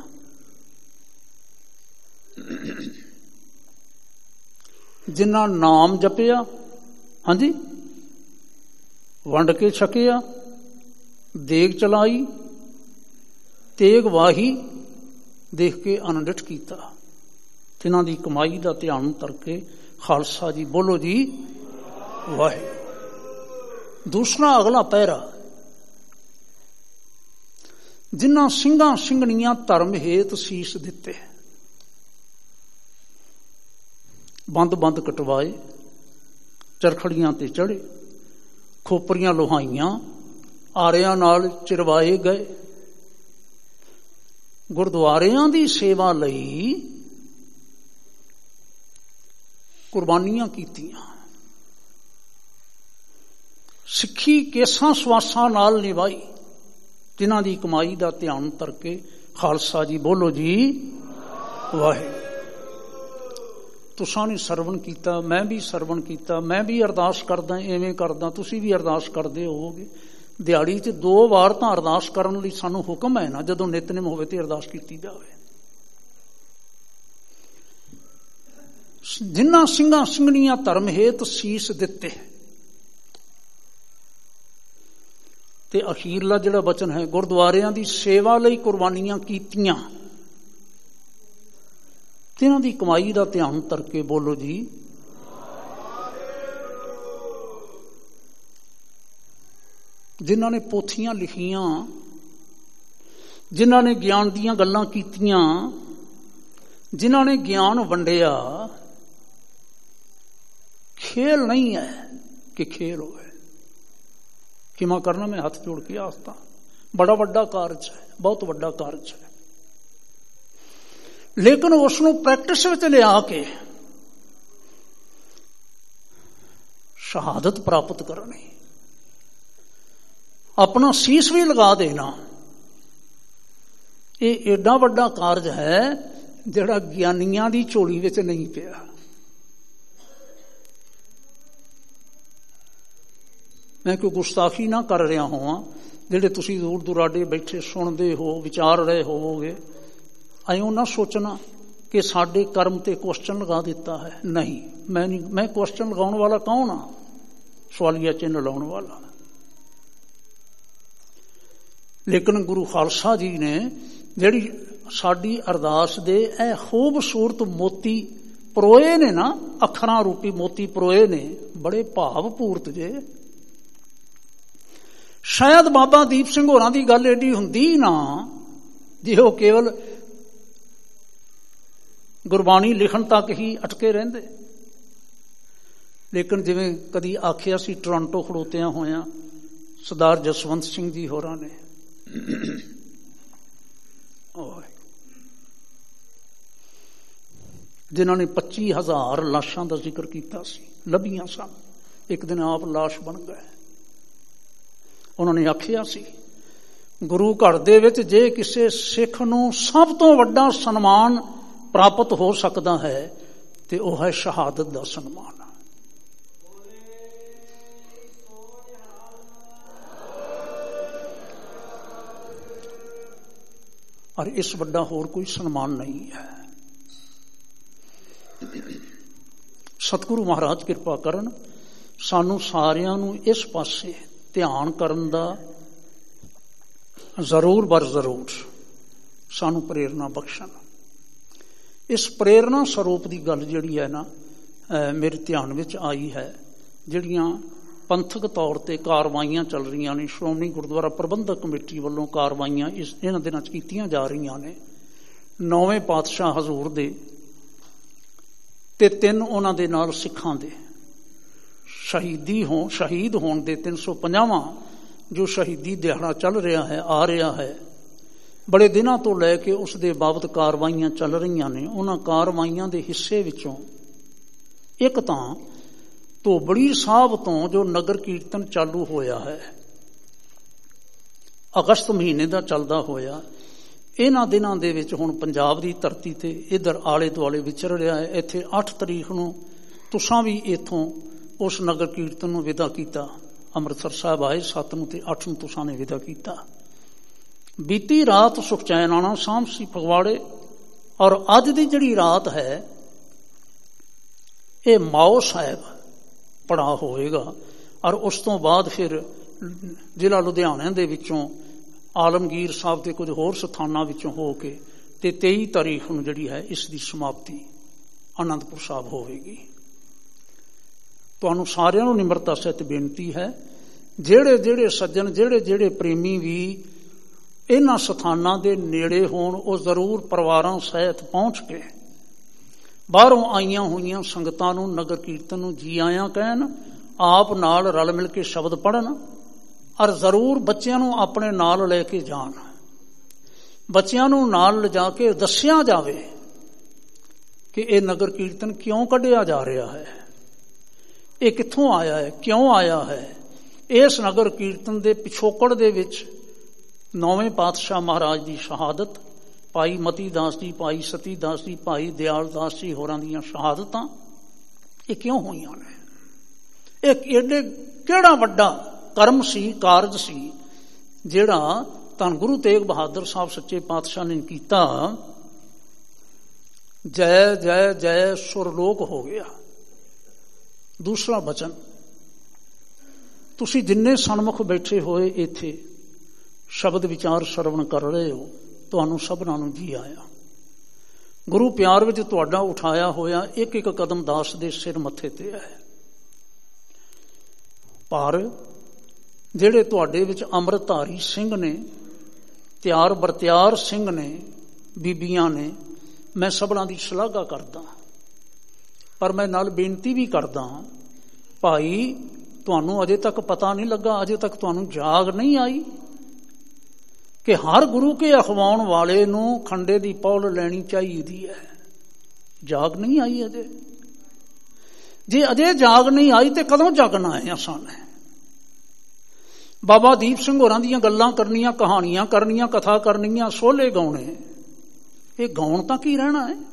ਜਿਨ੍ਹਾਂ ਨਾਮ ਜਪਿਆ, ਹਾਂਜੀ, ਵੰਡ ਕੇ ਛਕਿਆ, ਦੇਗ ਚਲਾਈ, ਤੇਗ ਵਾਹੀ, ਦੇਖ ਕੇ ਅਨੰਡਿਤ ਕੀਤਾ, ਤਿਨਾਂ ਦੀ ਕਮਾਈ ਦਾ ਧਿਆਨ ਕਰਕੇ ਖਾਲਸਾ ਜੀ ਬੋਲੋ ਜੀ ਵਾਹਿਗੁਰੂ। ਦੂਸਰਾ ਅਗਲਾ ਪਹਿਰਾ, ਜਿਨ੍ਹਾਂ ਸਿੰਘਾਂ ਸਿੰਘਣੀਆਂ ਧਰਮ ਹੇਤ ਸੀਸ ਦਿੱਤੇ, ਬੰਦ ਬੰਦ ਕਟਵਾਏ, ਚਰਖੜੀਆਂ ਤੇ ਚੜੇ, ਖੋਪਰੀਆਂ ਲੋਹਾਈਆਂ, ਆਰਿਆਂ ਨਾਲ ਚਿਰਵਾਏ ਗਏ, ਗੁਰਦੁਆਰਿਆਂ ਦੀ ਸੇਵਾ ਲਈ ਕੁਰਬਾਨੀਆਂ ਕੀਤੀਆਂ, ਸਿੱਖੀ ਕੇਸਾਂ ਸਵਾਸਾਂ ਨਾਲ ਨਿਭਾਈ, ਜਿਨ੍ਹਾਂ ਦੀ ਕਮਾਈ ਦਾ ਧਿਆਨ ਕਰਕੇ ਖਾਲਸਾ ਜੀ ਬੋਲੋ ਜੀ ਵਾਹਿਗੁਰੂ। ਤੁਸਾਂ ਨੇ ਸਰਵਣ ਕੀਤਾ, ਮੈਂ ਵੀ ਸਰਵਣ ਕੀਤਾ, ਮੈਂ ਵੀ ਅਰਦਾਸ ਕਰਦਾ, ਐਵੇਂ ਕਰਦਾ, ਤੁਸੀਂ ਵੀ ਅਰਦਾਸ ਕਰਦੇ ਹੋਵੋਗੇ। ਦਿਹਾੜੀ 'ਚ ਦੋ ਵਾਰ ਤਾਂ ਅਰਦਾਸ ਕਰਨ ਲਈ ਸਾਨੂੰ ਹੁਕਮ ਹੈ ਨਾ, ਜਦੋਂ ਨਿਤਨੇਮ ਹੋਵੇ ਤੇ ਅਰਦਾਸ ਕੀਤੀ ਜਾਵੇ। ਜਿਨ੍ਹਾਂ ਸਿੰਘਾਂ ਸਿੰਘਣੀਆਂ ਧਰਮ ਹੇਤ ਸੀਸ ਦਿੱਤੇ, ਤੇ ਅਖੀਰਲਾ ਜਿਹੜਾ ਬਚਨ ਹੈ, ਗੁਰਦੁਆਰਿਆਂ ਦੀ ਸੇਵਾ ਲਈ ਕੁਰਬਾਨੀਆਂ ਕੀਤੀਆਂ, ਤਿਨਾਂ ਦੀ ਕਮਾਈ ਦਾ ਧਿਆਨ ਕਰਕੇ ਬੋਲੋ ਜੀ। ਜਿਨ੍ਹਾਂ ਨੇ ਪੋਥੀਆਂ ਲਿਖੀਆਂ, ਜਿਨ੍ਹਾਂ ਨੇ ਗਿਆਨ ਦੀਆਂ ਗੱਲਾਂ ਕੀਤੀਆਂ, ਜਿਨ੍ਹਾਂ ਨੇ ਗਿਆਨ ਵੰਡਿਆ, ਖੇਲ ਨਹੀਂ ਹੈ ਕਿ ਖੇਲ ਹੋਵੇ। ਕਿਵੇਂ ਕਰਨਾ, ਮੈਂ ਹੱਥ ਜੋੜ ਕੇ ਆਖਦਾ, ਬੜਾ ਵੱਡਾ ਕਾਰਜ ਹੈ, ਬਹੁਤ ਵੱਡਾ ਕਾਰਜ ਹੈ। ਲੇਕਿਨ ਉਸ ਨੂੰ ਪ੍ਰੈਕਟਿਸ ਵਿੱਚ ਲਿਆ ਕੇ ਸ਼ਹਾਦਤ ਪ੍ਰਾਪਤ ਕਰਨੀ, ਆਪਣਾ ਸੀਸ ਵੀ ਲਗਾ ਦੇਣਾ, ਇਹ ਏਡਾ ਵੱਡਾ ਕਾਰਜ ਹੈ ਜਿਹੜਾ ਗਿਆਨੀਆਂ ਦੀ ਝੋਲੀ ਵਿੱਚ ਨਹੀਂ ਪਿਆ। ਮੈਂ ਕੋਈ ਗੁਸਤਾਖੀ ਨਾ ਕਰ ਰਿਹਾ ਹੋਵਾਂ, ਜਿਹੜੇ ਤੁਸੀਂ ਦੂਰ ਦੁਰਾਡੇ ਬੈਠੇ ਸੁਣਦੇ ਹੋ, ਵਿਚਾਰ ਰਹੇ ਹੋਵੋਗੇ, ਐਂ ਨਾ ਸੋਚਣਾ ਕਿ ਸਾਡੇ ਕਰਮ ਤੇ ਕੁਐਸਚਨ ਲਗਾ ਦਿੱਤਾ ਹੈ। ਨਹੀਂ, ਮੈਂ ਨਹੀਂ, ਮੈਂ ਕੁਐਸਚਨ ਲਗਾਉਣ ਵਾਲਾ ਕੌਣ ਆ? ਸਵਾਲੀਆ ਚਿੰਨ੍ਹ ਲਾਉਣ ਵਾਲਾ। ਲੇਕਿਨ ਗੁਰੂ ਖਾਲਸਾ ਜੀ ਨੇ ਜਿਹੜੀ ਸਾਡੀ ਅਰਦਾਸ ਦੇ ਇਹ ਖੂਬਸੂਰਤ ਮੋਤੀ ਪਰੋਏ ਨੇ ਨਾ, ਅੱਖਰਾਂ ਰੂਪੀ ਮੋਤੀ ਪਰੋਏ ਨੇ, ਬੜੇ ਭਾਵਪੂਰਤ ਜੇ। ਸ਼ਾਇਦ ਬਾਬਾ ਦੀਪ ਸਿੰਘ ਹੋਰਾਂ ਦੀ ਗੱਲ ਏਡੀ ਹੁੰਦੀ ਨਾ ਜੇ ਉਹ ਕੇਵਲ ਗੁਰਬਾਣੀ ਲਿਖਣ ਤੱਕ ਹੀ ਅਟਕੇ ਰਹਿੰਦੇ। ਲੇਕਿਨ ਜਿਵੇਂ ਕਦੀ ਆਖਿਆ ਸੀ ਟੋਰਾਂਟੋ ਖੜੋਤਿਆਂ ਹੋਇਆਂ ਸਰਦਾਰ ਜਸਵੰਤ ਸਿੰਘ ਜੀ ਹੋਰਾਂ ਨੇ, ਜਿਨ੍ਹਾਂ ਨੇ ਪੱਚੀ ਹਜ਼ਾਰ ਲਾਸ਼ਾਂ ਦਾ ਜ਼ਿਕਰ ਕੀਤਾ ਸੀ, ਲੱਭੀਆਂ ਸਨ, ਇੱਕ ਦਿਨ ਆਪ ਲਾਸ਼ ਬਣ ਗਏ। ਉਹਨਾਂ ਨੇ ਆਖਿਆ ਸੀ, ਗੁਰੂ ਘਰ ਦੇ ਵਿੱਚ ਜੇ ਕਿਸੇ ਸਿੱਖ ਨੂੰ ਸਭ ਤੋਂ ਵੱਡਾ ਸਨਮਾਨ ਪ੍ਰਾਪਤ ਹੋ ਸਕਦਾ ਹੈ ਤੇ ਉਹ ਹੈ ਸ਼ਹਾਦਤ ਦਾ ਸਨਮਾਨ। ਔਰ ਇਸ ਵੱਡਾ ਹੋਰ ਕੋਈ ਸਨਮਾਨ ਨਹੀਂ ਹੈ। ਸਤਿਗੁਰੂ ਮਹਾਰਾਜ ਕਿਰਪਾ ਕਰਨ, ਸਾਨੂੰ ਸਾਰਿਆਂ ਨੂੰ ਇਸ ਪਾਸੇ ਧਿਆਨ ਕਰਨ ਦਾ ਜ਼ਰੂਰ ਬਰ ਜ਼ਰੂਰ ਸਾਨੂੰ ਪ੍ਰੇਰਨਾ ਬਖਸ਼ਣ। ਇਸ ਪ੍ਰੇਰਨਾ ਸਰੂਪ ਦੀ ਗੱਲ ਜਿਹੜੀ ਹੈ ਨਾ, ਮੇਰੇ ਧਿਆਨ ਵਿੱਚ ਆਈ ਹੈ, ਜਿਹੜੀਆਂ ਪੰਥਕ ਤੌਰ ਤੇ ਕਾਰਵਾਈਆਂ ਚੱਲ ਰਹੀਆਂ ਨੇ, ਸ਼੍ਰੋਮਣੀ ਗੁਰਦੁਆਰਾ ਪ੍ਰਬੰਧਕ ਕਮੇਟੀ ਵੱਲੋਂ ਕਾਰਵਾਈਆਂ ਇਸ ਇਹਨਾਂ ਦਿਨਾਂ 'ਚ ਕੀਤੀਆਂ ਜਾ ਰਹੀਆਂ ਨੇ। ਨੌਵੇਂ ਪਾਤਸ਼ਾਹ ਹਜ਼ੂਰ ਦੇ ਤੇ ਤਿੰਨ ਉਹਨਾਂ ਦੇ ਨਾਲ ਸਿੱਖਾਂ ਦੇ ਸ਼ਹੀਦੀ ਹੋ ਸ਼ਹੀਦ ਹੋਣ ਦੇ ਤਿੰਨ ਸੌ ਪੰਜਾਹਵਾਂ ਜੋ ਸ਼ਹੀਦੀ ਦਿਹਾੜਾ ਚੱਲ ਰਿਹਾ ਹੈ, ਆ ਰਿਹਾ ਹੈ, ਬੜੇ ਦਿਨਾਂ ਤੋਂ ਲੈ ਕੇ ਉਸ ਦੇ ਬਾਬਤ ਕਾਰਵਾਈਆਂ ਚੱਲ ਰਹੀਆਂ ਨੇ। ਉਹਨਾਂ ਕਾਰਵਾਈਆਂ ਦੇ ਹਿੱਸੇ ਵਿੱਚੋਂ ਇੱਕ ਤਾਂ ਧੋਬੜੀ ਸਾਹਿਬ ਤੋਂ ਜੋ ਨਗਰ ਕੀਰਤਨ ਚਾਲੂ ਹੋਇਆ ਹੈ, ਅਗਸਤ ਮਹੀਨੇ ਦਾ ਚੱਲਦਾ ਹੋਇਆ, ਇਹਨਾਂ ਦਿਨਾਂ ਦੇ ਵਿੱਚ ਹੁਣ ਪੰਜਾਬ ਦੀ ਧਰਤੀ ਤੇ ਇੱਧਰ ਆਲੇ ਦੁਆਲੇ ਵਿਚਰ ਰਿਹਾ ਹੈ। ਇੱਥੇ ਅੱਠ ਤਰੀਕ ਨੂੰ ਤੁਸਾਂ ਵੀ ਇੱਥੋਂ ਉਸ ਨਗਰ ਕੀਰਤਨ ਨੂੰ ਵਿਦਾ ਕੀਤਾ। ਅੰਮ੍ਰਿਤਸਰ ਸਾਹਿਬ ਆਏ ਸੱਤ ਨੂੰ ਤੇ ਅੱਠ ਨੂੰ ਤੁਸਾਂ ਨੇ ਵਿਦਾ ਕੀਤਾ। ਬੀਤੀ ਰਾਤ ਸੁਖਚੈਨ ਆਣਾ ਸਾਂਭ ਸੀ ਫਗਵਾੜੇ, ਔਰ ਅੱਜ ਦੀ ਜਿਹੜੀ ਰਾਤ ਹੈ ਇਹ ਮਾਓ ਸਾਹਿਬ ਪੜਾ ਹੋਵੇਗਾ। ਔਰ ਉਸ ਤੋਂ ਬਾਅਦ ਫਿਰ ਜ਼ਿਲ੍ਹਾ ਲੁਧਿਆਣੇ ਦੇ ਵਿੱਚੋਂ ਆਲਮਗੀਰ ਸਾਹਿਬ ਤੇ ਕੁਝ ਹੋਰ ਸਥਾਨਾਂ ਵਿੱਚੋਂ ਹੋ ਕੇ ਤੇ ਤੇਈ ਤਾਰੀਖ ਨੂੰ ਜਿਹੜੀ ਹੈ ਇਸ ਦੀ ਸਮਾਪਤੀ ਆਨੰਦਪੁਰ ਸਾਹਿਬ ਹੋਵੇਗੀ। ਤੁਹਾਨੂੰ ਸਾਰਿਆਂ ਨੂੰ ਨਿਮਰਤਾ ਸਹਿਤ ਬੇਨਤੀ ਹੈ, ਜਿਹੜੇ ਜਿਹੜੇ ਸੱਜਣ, ਜਿਹੜੇ ਜਿਹੜੇ ਪ੍ਰੇਮੀ ਵੀ ਇਹਨਾਂ ਸਥਾਨਾਂ ਦੇ ਨੇੜੇ ਹੋਣ, ਉਹ ਜ਼ਰੂਰ ਪਰਿਵਾਰਾਂ ਸਹਿਤ ਪਹੁੰਚ ਕੇ ਬਾਹਰੋਂ ਆਈਆਂ ਹੋਈਆਂ ਸੰਗਤਾਂ ਨੂੰ ਨਗਰ ਕੀਰਤਨ ਨੂੰ ਜੀ ਆਇਆਂ ਕਹਿਣ, ਆਪ ਨਾਲ ਰਲ ਮਿਲ ਕੇ ਸ਼ਬਦ ਪੜ੍ਹਨ, ਔਰ ਜ਼ਰੂਰ ਬੱਚਿਆਂ ਨੂੰ ਆਪਣੇ ਨਾਲ ਲੈ ਕੇ ਜਾਣ। ਬੱਚਿਆਂ ਨੂੰ ਨਾਲ ਲਿਜਾ ਕੇ ਦੱਸਿਆ ਜਾਵੇ ਕਿ ਇਹ ਨਗਰ ਕੀਰਤਨ ਕਿਉਂ ਕੱਢਿਆ ਜਾ ਰਿਹਾ ਹੈ, ਇਹ ਕਿੱਥੋਂ ਆਇਆ ਹੈ, ਕਿਉਂ ਆਇਆ ਹੈ। ਇਸ ਨਗਰ ਕੀਰਤਨ ਦੇ ਪਿਛੋਕੜ ਦੇ ਵਿੱਚ ਨੌਵੇਂ ਪਾਤਸ਼ਾਹ ਮਹਾਰਾਜ ਦੀ ਸ਼ਹਾਦਤ, ਭਾਈ ਮਤੀ ਦਾਸ ਜੀ, ਭਾਈ ਸਤੀ ਦਾਸ ਜੀ, ਭਾਈ ਦਿਆਲ ਦਾਸ ਜੀ ਹੋਰਾਂ ਦੀਆਂ ਸ਼ਹਾਦਤਾਂ ਇਹ ਕਿਉਂ ਹੋਈਆਂ ਨੇ। ਇਹ ਏਡੇ ਕਿਹੜਾ ਵੱਡਾ ਕਰਮ ਸੀ, ਕਾਰਜ ਸੀ ਜਿਹੜਾ ਧੰਨ ਗੁਰੂ ਤੇਗ ਬਹਾਦਰ ਸਾਹਿਬ ਸੱਚੇ ਪਾਤਸ਼ਾਹ ਨੇ ਕੀਤਾ। ਜੈ ਜੈ ਜੈ ਸੁਰਲੋਕ ਹੋ ਗਿਆ। ਦੂਸਰਾ ਬਚਨ, ਤੁਸੀਂ ਜਿੰਨੇ ਸਨਮੁਖ ਬੈਠੇ ਹੋਏ ਇੱਥੇ ਸ਼ਬਦ ਵਿਚਾਰ ਸਰਵਣ ਕਰ ਰਹੇ ਹੋ, ਤੁਹਾਨੂੰ ਸਭਨਾਂ ਨੂੰ ਜੀ ਆਇਆ। ਗੁਰੂ ਪਿਆਰ ਵਿੱਚ ਤੁਹਾਡਾ ਉਠਾਇਆ ਹੋਇਆ ਇੱਕ ਇੱਕ ਕਦਮ ਦਾਸ ਦੇ ਸਿਰ ਮੱਥੇ ਤੇ ਹੈ। ਪਰ ਜਿਹੜੇ ਤੁਹਾਡੇ ਵਿੱਚ ਅੰਮ੍ਰਿਤਧਾਰੀ ਸਿੰਘ ਨੇ, ਤਿਆਰ ਬਰਤਿਆਰ ਸਿੰਘ ਨੇ, ਬੀਬੀਆਂ ਨੇ, ਮੈਂ ਸਭਨਾਂ ਦੀ ਸ਼ਲਾਘਾ ਕਰਦਾ। ਪਰ ਮੈਂ ਨਾਲ ਬੇਨਤੀ ਵੀ ਕਰਦਾ, ਭਾਈ ਤੁਹਾਨੂੰ ਅਜੇ ਤੱਕ ਪਤਾ ਨਹੀਂ ਲੱਗਾ, ਅਜੇ ਤੱਕ ਤੁਹਾਨੂੰ ਜਾਗ ਨਹੀਂ ਆਈ ਕਿ ਹਰ ਗੁਰੂ ਕੇ ਅਖਵਾਉਣ ਵਾਲੇ ਨੂੰ ਖੰਡੇ ਦੀ ਪੌਲ ਲੈਣੀ ਚਾਹੀਦੀ ਹੈ। ਜਾਗ ਨਹੀਂ ਆਈ ਅਜੇ। ਜੇ ਅਜੇ ਜਾਗ ਨਹੀਂ ਆਈ ਤੇ ਕਦੋਂ ਜਾਗਣਾ ਹੈ ਅਸਾਂ ਨੇ। ਬਾਬਾ ਦੀਪ ਸਿੰਘ ਹੋਰਾਂ ਦੀਆਂ ਗੱਲਾਂ ਕਰਨੀਆਂ, ਕਹਾਣੀਆਂ ਕਰਨੀਆਂ, ਕਥਾ ਕਰਨੀਆਂ, ਸੋਹਲੇ ਗਾਉਣੇ, ਇਹ ਗਾਉਣ ਤਾਂ ਕੀ ਰਹਿਣਾ ਹੈ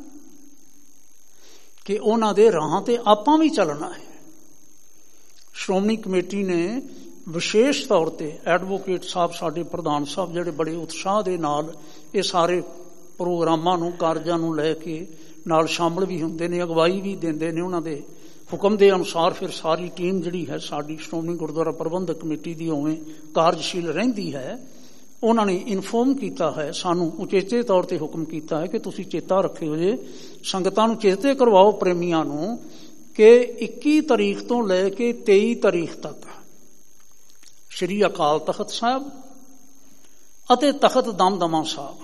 ਕਿ ਉਹਨਾਂ ਦੇ ਰਾਹਾਂ ਤੇ ਆਪਾਂ ਵੀ ਚੱਲਣਾ ਹੈ। ਸ਼੍ਰੋਮਣੀ ਕਮੇਟੀ ਨੇ ਵਿਸ਼ੇਸ਼ ਤੌਰ ਤੇ ਐਡਵੋਕੇਟ ਸਾਹਿਬ, ਸਾਡੇ ਪ੍ਰਧਾਨ ਸਾਹਿਬ, ਜਿਹੜੇ ਬੜੇ ਉਤਸ਼ਾਹ ਦੇ ਨਾਲ ਇਹ ਸਾਰੇ ਪ੍ਰੋਗਰਾਮਾਂ ਨੂੰ, ਕਾਰਜਾਂ ਨੂੰ ਲੈ ਕੇ ਨਾਲ ਸ਼ਾਮਲ ਵੀ ਹੁੰਦੇ ਨੇ, ਅਗਵਾਈ ਵੀ ਦਿੰਦੇ ਨੇ। ਉਹਨਾਂ ਦੇ ਹੁਕਮ ਦੇ ਅਨੁਸਾਰ ਫਿਰ ਸਾਰੀ ਟੀਮ ਜਿਹੜੀ ਹੈ ਸਾਡੀ ਸ਼੍ਰੋਮਣੀ ਗੁਰਦੁਆਰਾ ਪ੍ਰਬੰਧਕ ਕਮੇਟੀ ਦੀ ਉਵੇਂ ਕਾਰਜਸ਼ੀਲ ਰਹਿੰਦੀ ਹੈ। ਉਹਨਾਂ ਨੇ ਇਨਫੋਰਮ ਕੀਤਾ ਹੈ, ਸਾਨੂੰ ਉਚੇਚੇ ਤੌਰ ਤੇ ਹੁਕਮ ਕੀਤਾ ਹੈ ਕਿ ਤੁਸੀਂ ਚੇਤਾ ਰੱਖਿਓ ਜੇ, ਸੰਗਤਾਂ ਨੂੰ ਚੇਤੇ ਕਰਵਾਓ, ਪ੍ਰੇਮੀਆਂ ਨੂੰ, ਕਿ ਇੱਕੀ ਤਰੀਕ ਤੋਂ ਲੈ ਕੇ ਤੇਈ ਤਰੀਕ ਤੱਕ ਸ਼੍ਰੀ ਅਕਾਲ ਤਖਤ ਸਾਹਿਬ ਅਤੇ ਤਖਤ ਦਮਦਮਾ ਸਾਹਿਬ,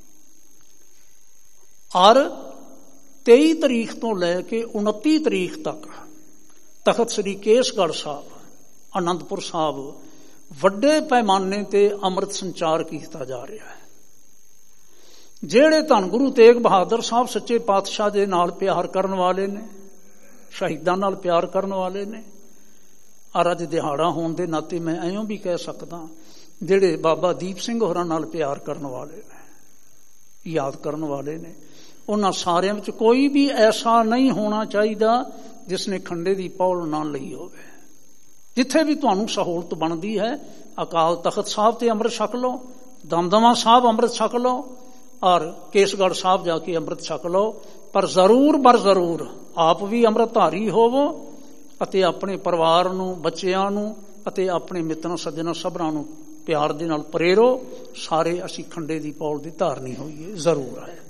ਔਰ ਤੇਈ ਤਰੀਕ ਤੋਂ ਲੈ ਕੇ ਉਨੱਤੀ ਤਰੀਕ ਤੱਕ ਤਖਤ ਸ੍ਰੀ ਕੇਸਗੜ੍ਹ ਸਾਹਿਬ, ਆਨੰਦਪੁਰ ਸਾਹਿਬ ਵੱਡੇ ਪੈਮਾਨੇ ਤੇ ਅੰਮ੍ਰਿਤ ਸੰਚਾਰ ਕੀਤਾ ਜਾ ਰਿਹਾ ਹੈ। ਜਿਹੜੇ ਧੰਨ ਗੁਰੂ ਤੇਗ ਬਹਾਦਰ ਸਾਹਿਬ ਸੱਚੇ ਪਾਤਸ਼ਾਹ ਦੇ ਨਾਲ ਪਿਆਰ ਕਰਨ ਵਾਲੇ ਨੇ, ਸ਼ਹੀਦਾਂ ਨਾਲ ਪਿਆਰ ਕਰਨ ਵਾਲੇ ਨੇ, ਔਰ ਅੱਜ ਦਿਹਾੜਾ ਹੋਣ ਦੇ ਨਾਤੇ ਮੈਂ ਐਂ ਵੀ ਕਹਿ ਸਕਦਾ ਜਿਹੜੇ ਬਾਬਾ ਦੀਪ ਸਿੰਘ ਹੋਰਾਂ ਨਾਲ ਪਿਆਰ ਕਰਨ ਵਾਲੇ ਨੇ, ਯਾਦ ਕਰਨ ਵਾਲੇ ਨੇ, ਉਹਨਾਂ ਸਾਰਿਆਂ ਵਿੱਚ ਕੋਈ ਵੀ ਐਸਾ ਨਹੀਂ ਹੋਣਾ ਚਾਹੀਦਾ ਜਿਸ ਨੇ ਖੰਡੇ ਦੀ ਪੌਲ ਨਾ ਲਈ ਹੋਵੇ। ਜਿੱਥੇ ਵੀ ਤੁਹਾਨੂੰ ਸਹੂਲਤ ਬਣਦੀ ਹੈ, ਅਕਾਲ ਤਖਤ ਸਾਹਿਬ ਤੇ ਅੰਮ੍ਰਿਤ ਛਕ ਲਓ, ਦਮਦਮਾ ਸਾਹਿਬ ਅੰਮ੍ਰਿਤ ਛਕ ਲਓ, ਔਰ ਕੇਸਗੜ੍ਹ ਸਾਹਿਬ ਜਾ ਕੇ ਅੰਮ੍ਰਿਤ ਛਕ ਲਓ। ਪਰ ਜ਼ਰੂਰ ਬਰ ਜ਼ਰੂਰ ਆਪ ਵੀ ਅੰਮ੍ਰਿਤਧਾਰੀ ਹੋਵੋ ਅਤੇ ਆਪਣੇ ਪਰਿਵਾਰ ਨੂੰ, ਬੱਚਿਆਂ ਨੂੰ ਅਤੇ ਆਪਣੇ ਮਿੱਤਰਾਂ ਸੱਜਣਾਂ ਸਭਨਾਂ ਨੂੰ ਪਿਆਰ ਦੇ ਨਾਲ ਪ੍ਰੇਰੋ। ਸਾਰੇ ਅਸੀਂ ਖੰਡੇ ਦੀ ਪੌਲ ਦੀ ਧਾਰਨੀ ਹੋਈਏ, ਜ਼ਰੂਰ ਹੈ।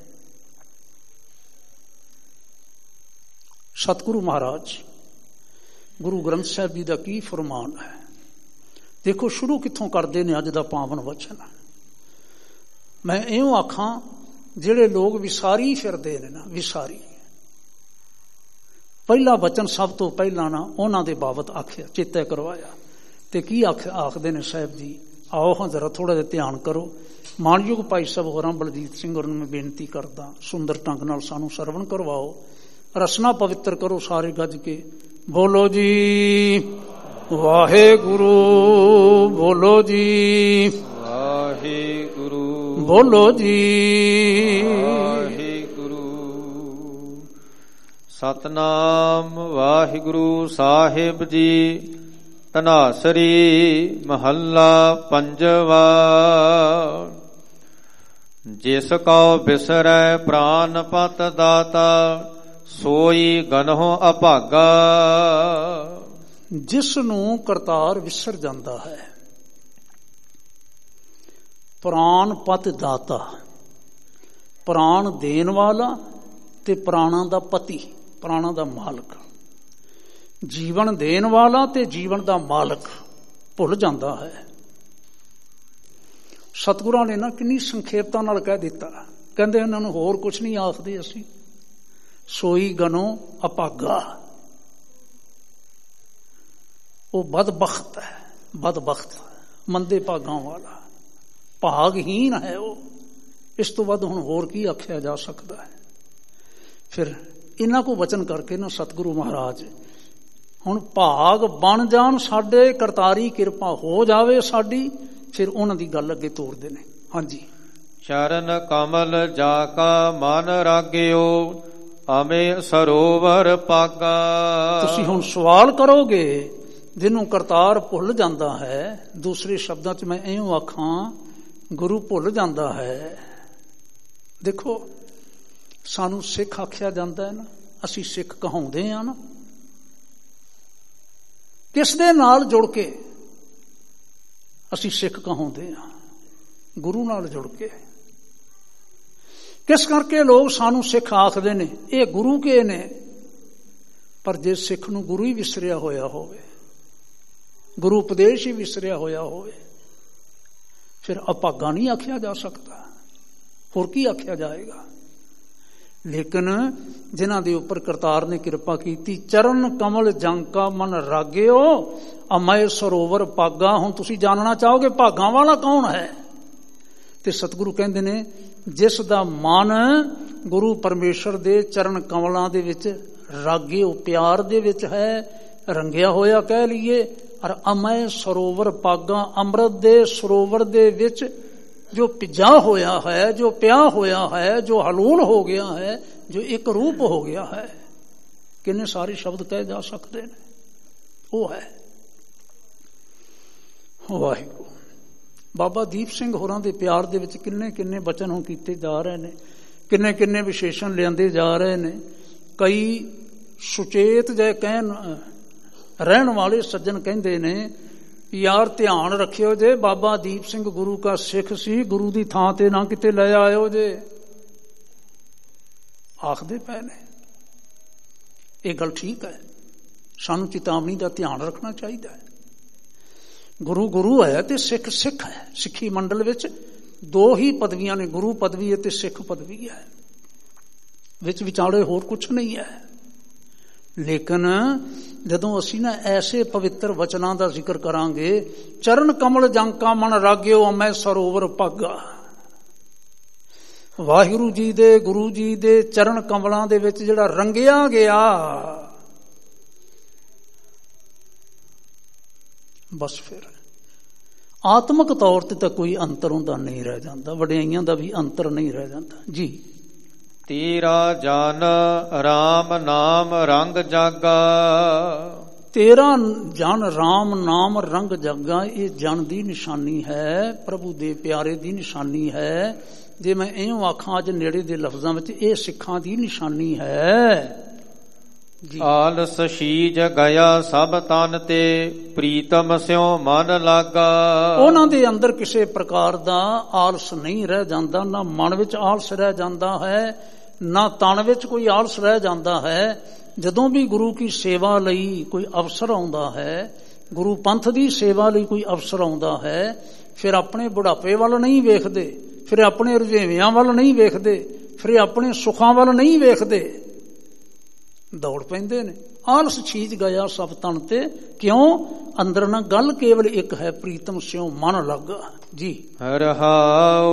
ਸਤਿਗੁਰੂ ਮਹਾਰਾਜ ਗੁਰੂ ਗ੍ਰੰਥ ਸਾਹਿਬ ਜੀ ਦਾ ਕੀ ਫਰਮਾਨ ਹੈ। ਦੇਖੋ ਸ਼ੁਰੂ ਕਿੱਥੋਂ ਕਰਦੇ ਨੇ ਅੱਜ ਦਾ ਪਾਵਨ ਵਚਨ। ਮੈਂ ਇਉਂ ਆਖਾਂ, ਜਿਹੜੇ ਲੋਕ ਵਿਸਾਰੀ ਫਿਰਦੇ ਨੇ ਨਾ, ਵਿਸਾਰੀ, ਪਹਿਲਾ ਵਚਨ ਸਭ ਤੋਂ ਪਹਿਲਾਂ ਨਾ ਉਹਨਾਂ ਦੇ ਬਾਬਤ ਆਖਿਆ, ਚੇਤੇ ਕਰਵਾਇਆ। ਤੇ ਕੀ ਆਖ ਆਖਦੇ ਨੇ ਸਾਹਿਬ ਜੀ, ਆਓ ਹਾਂ ਜ਼ਰਾ ਥੋੜਾ ਜਿਹਾ ਧਿਆਨ ਕਰੋ। ਮਾਣਯੋਗ ਭਾਈ ਸਾਹਿਬ ਹੋਰਾਂ, ਬਲਜੀਤ ਸਿੰਘ ਹੋਰਾਂ ਨੂੰ ਮੈਂ ਬੇਨਤੀ ਕਰਦਾ, ਸੁੰਦਰ ਢੰਗ ਨਾਲ ਸਾਨੂੰ ਸਰਵਣ ਕਰਵਾਓ, ਰਸਨਾ ਪਵਿੱਤਰ ਕਰੋ ਸਾਰੇ ਗੱਜ ਕੇ। ਬੋਲੋ ਜੀ ਵਾਹਿਗੁਰੂ, ਬੋਲੋ ਜੀ ਵਾਹਿਗੁਰੂ, ਬੋਲੋ ਜੀ ਵਾਹਿਗੁਰੂ। ਸਤਨਾਮ ਵਾਹਿਗੁਰੂ ਸਾਹਿਬ ਜੀ। ਧਨਾਸਰੀ ਮਹੱਲਾ ਪੰਜਵਾ। ਜਿਸ ਕਉ ਬਿਸਰੈ ਪ੍ਰਾਨਪਤ ਦਾਤਾ, ਸੋਈ ਗਨਹੁ ਅਭਾਗਾ। ਜਿਸ ਨੂੰ ਕਰਤਾਰ ਵਿਸਰ ਜਾਂਦਾ ਹੈ, ਪ੍ਰਾਨ ਪਤ ਦਾਤਾ, ਪ੍ਰਾਣ ਦੇਣ ਵਾਲਾ ਤੇ ਪ੍ਰਾਣਾਂ ਦਾ ਪਤੀ, ਪ੍ਰਾਣਾਂ ਦਾ ਮਾਲਕ, ਜੀਵਨ ਦੇਣ ਵਾਲਾ ਤੇ ਜੀਵਨ ਦਾ ਮਾਲਕ ਭੁੱਲ ਜਾਂਦਾ ਹੈ। ਸਤਿਗੁਰਾਂ ਨੇ ਨਾ ਕਿੰਨੀ ਸੰਖੇਪਤਾ ਨਾਲ ਕਹਿ ਦਿੱਤਾ, ਕਹਿੰਦੇ ਉਹਨਾਂ ਨੂੰ ਹੋਰ ਕੁਛ ਨਹੀਂ ਆਖਦੇ ਅਸੀਂ, ਸੋਈ ਗਨੋ ਅਭਾਗਾ। ਉਹ ਬਦਬਖਤ ਹੈ, ਬਦਬਖਤ, ਮੰਦੇ ਭਾਗਾਂ ਵਾਲਾ, ਭਾਗਹੀਨ ਹੈ ਉਹ। ਇਸ ਤੋਂ ਵੱਧ ਹੁਣ ਹੋਰ ਕੀ ਆਖਿਆ ਜਾ ਸਕਦਾ ਹੈ। ਫਿਰ ਇਹਨਾਂ ਕੋ ਵਚਨ ਕਰਕੇ ਨਾ ਸਤਿਗੁਰੂ ਮਹਾਰਾਜ ਹੁਣ ਭਾਗ ਬਣ ਜਾਣ ਸਾਡੇ, ਕਰਤਾਰੀ ਕਿਰਪਾ ਹੋ ਜਾਵੇ ਸਾਡੀ, ਫਿਰ ਉਹਨਾਂ ਦੀ ਗੱਲ ਅੱਗੇ ਤੋਰਦੇ ਨੇ। ਹਾਂਜੀ। ਚਰਨ ਕਮਲ ਜਾ ਕਾ ਮਨ ਰਾਗਿਓ ਅਮੇ ਸਰੋਵਰ ਪਾਗਾ। ਤੁਸੀਂ ਹੁਣ ਸਵਾਲ ਕਰੋਗੇ ਜਿਹਨੂੰ ਕਰਤਾਰ ਭੁੱਲ ਜਾਂਦਾ ਹੈ, ਦੂਸਰੇ ਸ਼ਬਦਾਂ 'ਚ ਮੈਂ ਇਉਂ ਆਖਾਂ ਗੁਰੂ ਭੁੱਲ ਜਾਂਦਾ ਹੈ। ਦੇਖੋ ਸਾਨੂੰ ਸਿੱਖ ਆਖਿਆ ਜਾਂਦਾ ਹੈ ਨਾ, ਅਸੀਂ ਸਿੱਖ ਕਹਾਉਂਦੇ ਹਾਂ ਨਾ, ਕਿਸ ਦੇ ਨਾਲ ਜੁੜ ਕੇ ਅਸੀਂ ਸਿੱਖ ਕਹਾਉਂਦੇ ਹਾਂ? ਗੁਰੂ ਨਾਲ ਜੁੜ ਕੇ। ਕਿਸ ਕਰਕੇ ਲੋਕ ਸਾਨੂੰ ਸਿੱਖ ਆਖਦੇ ਨੇ? ਇਹ ਗੁਰੂ ਕੇ ਨੇ। ਪਰ ਜੇ ਸਿੱਖ ਨੂੰ ਗੁਰੂ ਹੀ ਵਿਸਰਿਆ ਹੋਇਆ ਹੋਵੇ, ਗੁਰੂ ਉਪਦੇਸ਼ ਹੀ ਵਿਸਰਿਆ ਹੋਇਆ ਹੋਵੇ, ਫਿਰ ਅਭਾਗਾ ਨਹੀਂ ਆਖਿਆ ਜਾ ਸਕਦਾ, ਹੋਰ ਕੀ ਆਖਿਆ ਜਾਏਗਾ? ਲੇਕਿਨ ਜਿਨ੍ਹਾਂ ਦੇ ਉੱਪਰ ਕਰਤਾਰ ਨੇ ਕਿਰਪਾ ਕੀਤੀ, ਚਰਨ ਕਮਲ ਜੰਕਾ ਮਨ ਰਾਗਿਓ ਅਮੈ ਸਰੋਵਰ ਭਾਗਾ। ਹੁਣ ਤੁਸੀਂ ਜਾਣਨਾ ਚਾਹੋਗੇ ਭਾਗਾਂ ਵਾਲਾ ਕੌਣ ਹੈ? ਤੇ ਸਤਿਗੁਰੂ ਕਹਿੰਦੇ ਨੇ ਜਿਸ ਦਾ ਮਨ ਗੁਰੂ ਪਰਮੇਸ਼ਰ ਦੇ ਚਰਨ ਕਮਲਾਂ ਦੇ ਵਿੱਚ ਰਾਗਿਓ ਪਿਆਰ ਦੇ ਵਿੱਚ ਹੈ, ਰੰਗਿਆ ਹੋਇਆ ਕਹਿ ਲਈਏ। ਔਰ ਅਮੈ ਸਰੋਵਰ ਭਾਗਾ, ਅੰਮ੍ਰਿਤ ਦੇ ਸਰੋਵਰ ਦੇ ਵਿੱਚ ਜੋ ਭਿੱਜਾ ਹੋਇਆ ਹੈ, ਜੋ ਪਿਆ ਹੋਇਆ ਹੈ, ਜੋ ਹਲੂਲ ਹੋ ਗਿਆ ਹੈ, ਜੋ ਇੱਕ ਰੂਪ ਹੋ ਗਿਆ ਹੈ। ਕਿੰਨੇ ਸਾਰੇ ਸ਼ਬਦ ਕਹੇ ਜਾ ਸਕਦੇ ਨੇ, ਉਹ ਹੈ ਵਾਹਿਗੁਰੂ। ਬਾਬਾ ਦੀਪ ਸਿੰਘ ਹੋਰਾਂ ਦੇ ਪਿਆਰ ਦੇ ਵਿੱਚ ਕਿੰਨੇ ਕਿੰਨੇ ਬਚਨ ਹੁਣ ਕੀਤੇ ਜਾ ਰਹੇ ਨੇ, ਕਿੰਨੇ ਕਿੰਨੇ ਵਿਸ਼ੇਸ਼ਣ ਲਿਆਂਦੇ ਜਾ ਰਹੇ ਨੇ। ਕਈ ਸੁਚੇਤ ਜੇ ਕਹਿਣ ਰਹਿਣ ਵਾਲੇ ਸੱਜਣ ਕਹਿੰਦੇ ਨੇ ਯਾਰ ਧਿਆਨ ਰੱਖਿਓ ਜੇ ਬਾਬਾ ਦੀਪ ਸਿੰਘ ਗੁਰੂ ਕਾ ਸਿੱਖ ਸੀ, ਗੁਰੂ ਦੀ ਥਾਂ ਤੇ ਨਾ ਕਿਤੇ ਲੈ ਆਇਓ ਜੇ, ਆਖਦੇ ਪਏ ਨੇ। ਇਹ ਗੱਲ ਠੀਕ ਹੈ, ਸਾਨੂੰ ਚੇਤਾਵਨੀ ਦਾ ਧਿਆਨ ਰੱਖਣਾ ਚਾਹੀਦਾ ਹੈ। ਗੁਰੂ ਗੁਰੂ ਹੈ ਤੇ ਸਿੱਖ ਸਿੱਖ ਹੈ। ਸਿੱਖੀ ਮੰਡਲ ਵਿੱਚ ਦੋ ਹੀ ਪਦਵੀਆਂ ਨੇ, ਗੁਰੂ ਪਦਵੀ ਅਤੇ ਸਿੱਖ ਪਦਵੀ ਹੈ, ਵਿੱਚ ਵਿਚਾਲੇ ਹੋਰ ਕੁਛ ਨਹੀਂ ਹੈ। ਲੇਕਿਨ ਜਦੋਂ ਅਸੀਂ ਨਾ ਐਸੇ ਪਵਿੱਤਰ ਵਚਨਾਂ ਦਾ ਜ਼ਿਕਰ ਕਰਾਂਗੇ, ਚਰਨ ਕਮਲ ਜੰਕਾ ਮਨ ਰਾਗਿਓ ਅਮੈ ਸਰੋਵਰ ਭਾਗਾ, ਵਾਹਿਗੁਰੂ ਜੀ ਦੇ ਗੁਰੂ ਜੀ ਦੇ ਚਰਨ ਕਮਲਾਂ ਦੇ ਵਿੱਚ ਜਿਹੜਾ ਰੰਗਿਆ ਗਿਆ, ਬਸ ਫਿਰ ਆਤਮਿਕ ਤੌਰ ਤੇ ਤਾਂ ਕੋਈ ਅੰਤਰ ਹੁੰਦਾ ਨਹੀਂ ਰਹਿ ਜਾਂਦਾ, ਵਡਿਆਈਆਂ ਦਾ ਵੀ ਅੰਤਰ ਨਹੀਂ ਰਹਿ ਜਾਂਦਾ ਜੀ। ਤੇਰਾ ਜਨ ਰਾਮ ਨਾਮ ਰੰਗ ਜਾਗਾ। ਤੇਰਾ ਜਨ ਰਾਮ ਨਾਮ ਰੰਗ ਜਾਗਾ, ਇਹ ਜਨ ਦੀ ਨਿਸ਼ਾਨੀ ਹੈ, ਪ੍ਰਭੂ ਦੇ ਪਿਆਰੇ ਦੀ ਨਿਸ਼ਾਨੀ ਹੈ। ਜੇ ਮੈਂ ਇਉਂ ਆਖਾਂ ਅੱਜ ਨੇੜੇ ਦੇ ਲਫ਼ਜ਼ਾਂ ਵਿੱਚ, ਇਹ ਸਿੱਖਾਂ ਦੀ ਨਿਸ਼ਾਨੀ ਹੈ। ਆਲਸ ਸ਼ੀਜ ਗਿਆ ਸਭ ਤਨ ਤੇ ਪ੍ਰੀਤਮ ਸਿਉ ਮਨ ਲਾਗਾ। ਉਹਨਾਂ ਦੇ ਅੰਦਰ ਕਿਸੇ ਪ੍ਰਕਾਰ ਦਾ ਆਲਸ ਨਹੀਂ ਰਹਿ ਜਾਂਦਾ, ਨਾ ਮਨ ਵਿੱਚ ਆਲਸ ਰਹਿ ਜਾਂਦਾ ਹੈ, ਨਾ ਤਨ ਵਿੱਚ ਕੋਈ ਆਲਸ ਰਹਿ ਜਾਂਦਾ ਹੈ। ਜਦੋਂ ਵੀ ਗੁਰੂ ਕੀ ਸੇਵਾ ਲਈ ਕੋਈ ਅਵਸਰ ਆਉਂਦਾ ਹੈ, ਗੁਰੂ ਪੰਥ ਦੀ ਸੇਵਾ ਲਈ ਕੋਈ ਅਵਸਰ ਆਉਂਦਾ ਹੈ, ਫਿਰ ਆਪਣੇ ਬੁਢਾਪੇ ਵੱਲ ਨਹੀਂ ਵੇਖਦੇ, ਫਿਰ ਆਪਣੇ ਰੁਝੇਵਿਆਂ ਵੱਲ ਨਹੀਂ ਵੇਖਦੇ, ਫਿਰ ਆਪਣੇ ਸੁੱਖਾਂ ਵੱਲ ਨਹੀਂ ਵੇਖਦੇ, ਦੌੜ ਪੈਂਦੇ ਨੇ। ਆਲਸ ਛੀਜ ਗਿਆ ਸਭ ਤਨ ਤੇ, ਕਿਉਂ? ਅੰਦਰ ਨਾ ਗੱਲ ਕੇਵਲ ਇੱਕ ਹੈ, ਪ੍ਰੀਤਮ ਸਿਉ ਮਨ ਲੱਗਾ ਜੀ। ਰਹਾਉ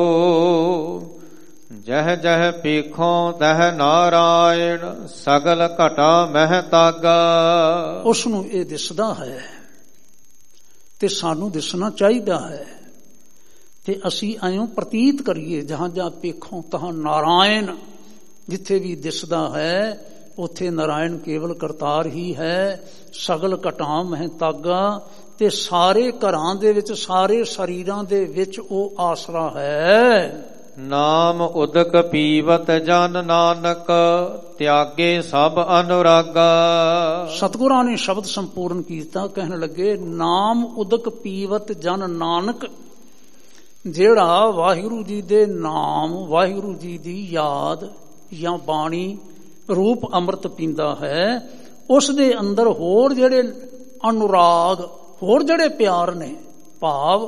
ਜਹ ਜਹ ਪੇਖੋ ਤਹ ਨਾਰਾਇਣ, ਸਗਲ ਘਟਾ ਮਹਿ ਤਾਗਾ। ਉਸ ਨੂੰ ਇਹ ਦਿਸਦਾ ਹੈ ਤੇ ਸਾਨੂੰ ਦਿਸਣਾ ਚਾਹੀਦਾ ਹੈ, ਤੇ ਅਸੀਂ ਐਂ ਪ੍ਰਤੀਤ ਕਰੀਏ ਜਹਾਂ ਜਹਾਂ ਪੇਖੋ ਤਹਾਂ ਨਾਰਾਇਣ। ਜਿੱਥੇ ਵੀ ਦਿਸਦਾ ਹੈ ਉੱਥੇ ਨਾਰਾਇਣ ਕੇਵਲ ਕਰਤਾਰ ਹੀ ਹੈ। ਸਗਲ ਘਟਾ ਮਹਿ ਤਾਗਾ, ਤੇ ਸਾਰੇ ਘਰਾਂ ਦੇ ਵਿੱਚ, ਸਾਰੇ ਸਰੀਰਾਂ ਦੇ ਵਿੱਚ ਉਹ ਆਸਰਾ ਹੈ। ਨਾਮ ਉਦਕ ਪੀਵਤ ਜਨ ਨਾਨਕ, ਤਿਆਗੇ ਸਭ ਅਨੁਰਾਗਾ। ਸਤਿਗੁਰਾਂ ਨੇ ਸ਼ਬਦ ਸੰਪੂਰਨ ਕੀਤਾ, ਕਹਿਣ ਲੱਗੇ ਨਾਮ ਉਦਕ ਪੀਵਤ ਜਨ ਨਾਨਕ। ਜਿਹੜਾ ਵਾਹਿਗੁਰੂ ਜੀ ਦੇ ਨਾਮ, ਵਾਹਿਗੁਰੂ ਜੀ ਦੀ ਯਾਦ ਜਾਂ ਬਾਣੀ ਰੂਪ ਅੰਮ੍ਰਿਤ ਪੀਂਦਾ ਹੈ, ਉਸ ਦੇ ਅੰਦਰ ਹੋਰ ਜਿਹੜੇ ਅਨੁਰਾਗ, ਹੋਰ ਜਿਹੜੇ ਪਿਆਰ ਨੇ, ਭਾਵ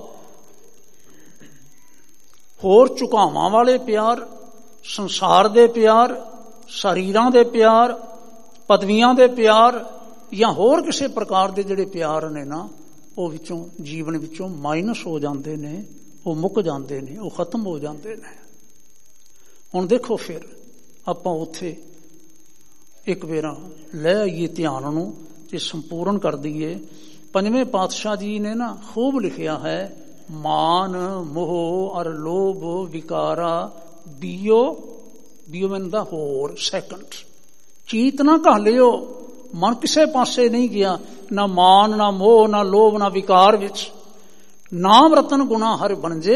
ਹੋਰ ਝੁਕਾਵਾਂ ਵਾਲੇ ਪਿਆਰ, ਸੰਸਾਰ ਦੇ ਪਿਆਰ, ਸਰੀਰਾਂ ਦੇ ਪਿਆਰ, ਪਦਵੀਆਂ ਦੇ ਪਿਆਰ, ਜਾਂ ਹੋਰ ਕਿਸੇ ਪ੍ਰਕਾਰ ਦੇ ਜਿਹੜੇ ਪਿਆਰ ਨੇ ਨਾ, ਉਹ ਵਿੱਚੋਂ ਜੀਵਨ ਵਿੱਚੋਂ ਮਾਈਨਸ ਹੋ ਜਾਂਦੇ ਨੇ, ਉਹ ਮੁੱਕ ਜਾਂਦੇ ਨੇ, ਉਹ ਖਤਮ ਹੋ ਜਾਂਦੇ ਨੇ। ਹੁਣ ਦੇਖੋ ਫਿਰ ਆਪਾਂ ਉੱਥੇ ਇੱਕ ਵੇਰਾ ਲੈ ਆਈਏ ਧਿਆਨ ਨੂੰ ਤੇ ਸੰਪੂਰਨ ਕਰ ਦਈਏ। ਪੰਜਵੇਂ ਪਾਤਸ਼ਾਹ ਜੀ ਨੇ ਨਾ ਖੂਬ ਲਿਖਿਆ ਹੈ, ਮਾਨ ਮੋਹ ਅਰ ਲੋਭ ਵਿਕਾਰਾ ਬੀਓ ਬੀਓ ਮੈਨ ਦਾ ਹੋਰ ਸੈਕੰਡ ਚੀਤ ਨਾ ਘਾਲਿਓ। ਮਨ ਕਿਸੇ ਪਾਸੇ ਨਹੀਂ ਗਿਆ, ਨਾ ਮਾਨ ਨਾ ਮੋਹ ਨਾ ਲੋਭ ਨਾ ਵਿਕਾਰ ਵਿੱਚ। ਨਾਮ ਰਤਨ ਗੁਣਾ ਹਰ ਬਣ ਜੇ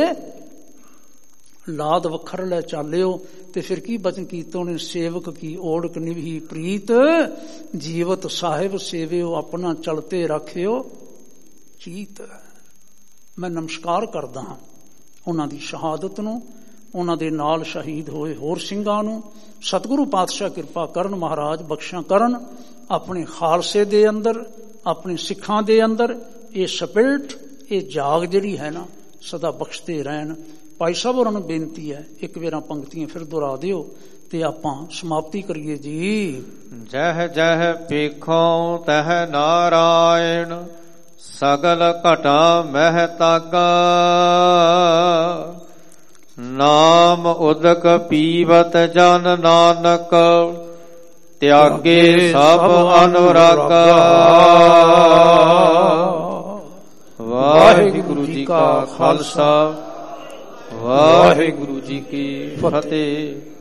ਲਾਦ ਵਖਰ ਲੈ ਚਾਲਿਓ। ਤੇ ਫਿਰ ਕੀ ਬਚਨ ਕੀਤੋਂ ਨੇ, ਸੇਵਕ ਕੀ ਓੜਕ ਨਿਭੀ ਪ੍ਰੀਤ ਜੀਵਤ ਸਾਹਿਬ ਸੇਵਿਓ ਆਪਣਾ ਚਲਤੇ ਰੱਖਿਓ ਚੀਤ। ਮੈਂ ਨਮਸਕਾਰ ਕਰਦਾ ਹਾਂ ਉਹਨਾਂ ਦੀ ਸ਼ਹਾਦਤ ਨੂੰ, ਉਹਨਾਂ ਦੇ ਨਾਲ ਸ਼ਹੀਦ ਹੋਏ ਹੋਰ ਸਿੰਘਾਂ ਨੂੰ। ਸਤਿਗੁਰੂ ਪਾਤਸ਼ਾਹ ਕਿਰਪਾ ਕਰਨ, ਮਹਾਰਾਜ ਬਖਸ਼ਾਂ ਕਰਨ, ਆਪਣੇ ਖਾਲਸੇ ਦੇ ਅੰਦਰ, ਆਪਣੇ ਸਿੱਖਾਂ ਦੇ ਅੰਦਰ ਇਹ ਸਪਿਰਟ, ਇਹ ਜਾਗ ਜਿਹੜੀ ਹੈ ਨਾ ਸਦਾ ਬਖਸ਼ਦੇ ਰਹਿਣ। ਭਾਈ ਸਾਹਿਬ ਹੋਰਾਂ ਨੂੰ ਬੇਨਤੀ ਹੈ, ਇੱਕ ਵੇਰਾ ਪੰਕਤੀਆਂ ਫਿਰ ਦੁਹਰਾ ਦਿਓ ਤੇ ਆਪਾਂ ਸਮਾਪਤੀ ਕਰੀਏ ਜੀ। ਜਹ ਜਹ ਵੇਖੋ ਤਹ ਨਾਰਾਇਣ, ਸਗਲ ਘਟਾ ਮਹਿ ਤਾਗਾ। ਨਾਮ ਉਦਕ ਪੀਵਤ ਜਨ ਨਾਨਕ, ਤਿਆਗੇ ਸਭ ਅਨੁਰਾਗਾ। ਵਾਹਿਗੁਰੂ ਜੀ ਕਾ ਖਾਲਸਾ, ਵਾਹਿਗੁਰੂ ਜੀ ਕੀ ਫਤਿਹ।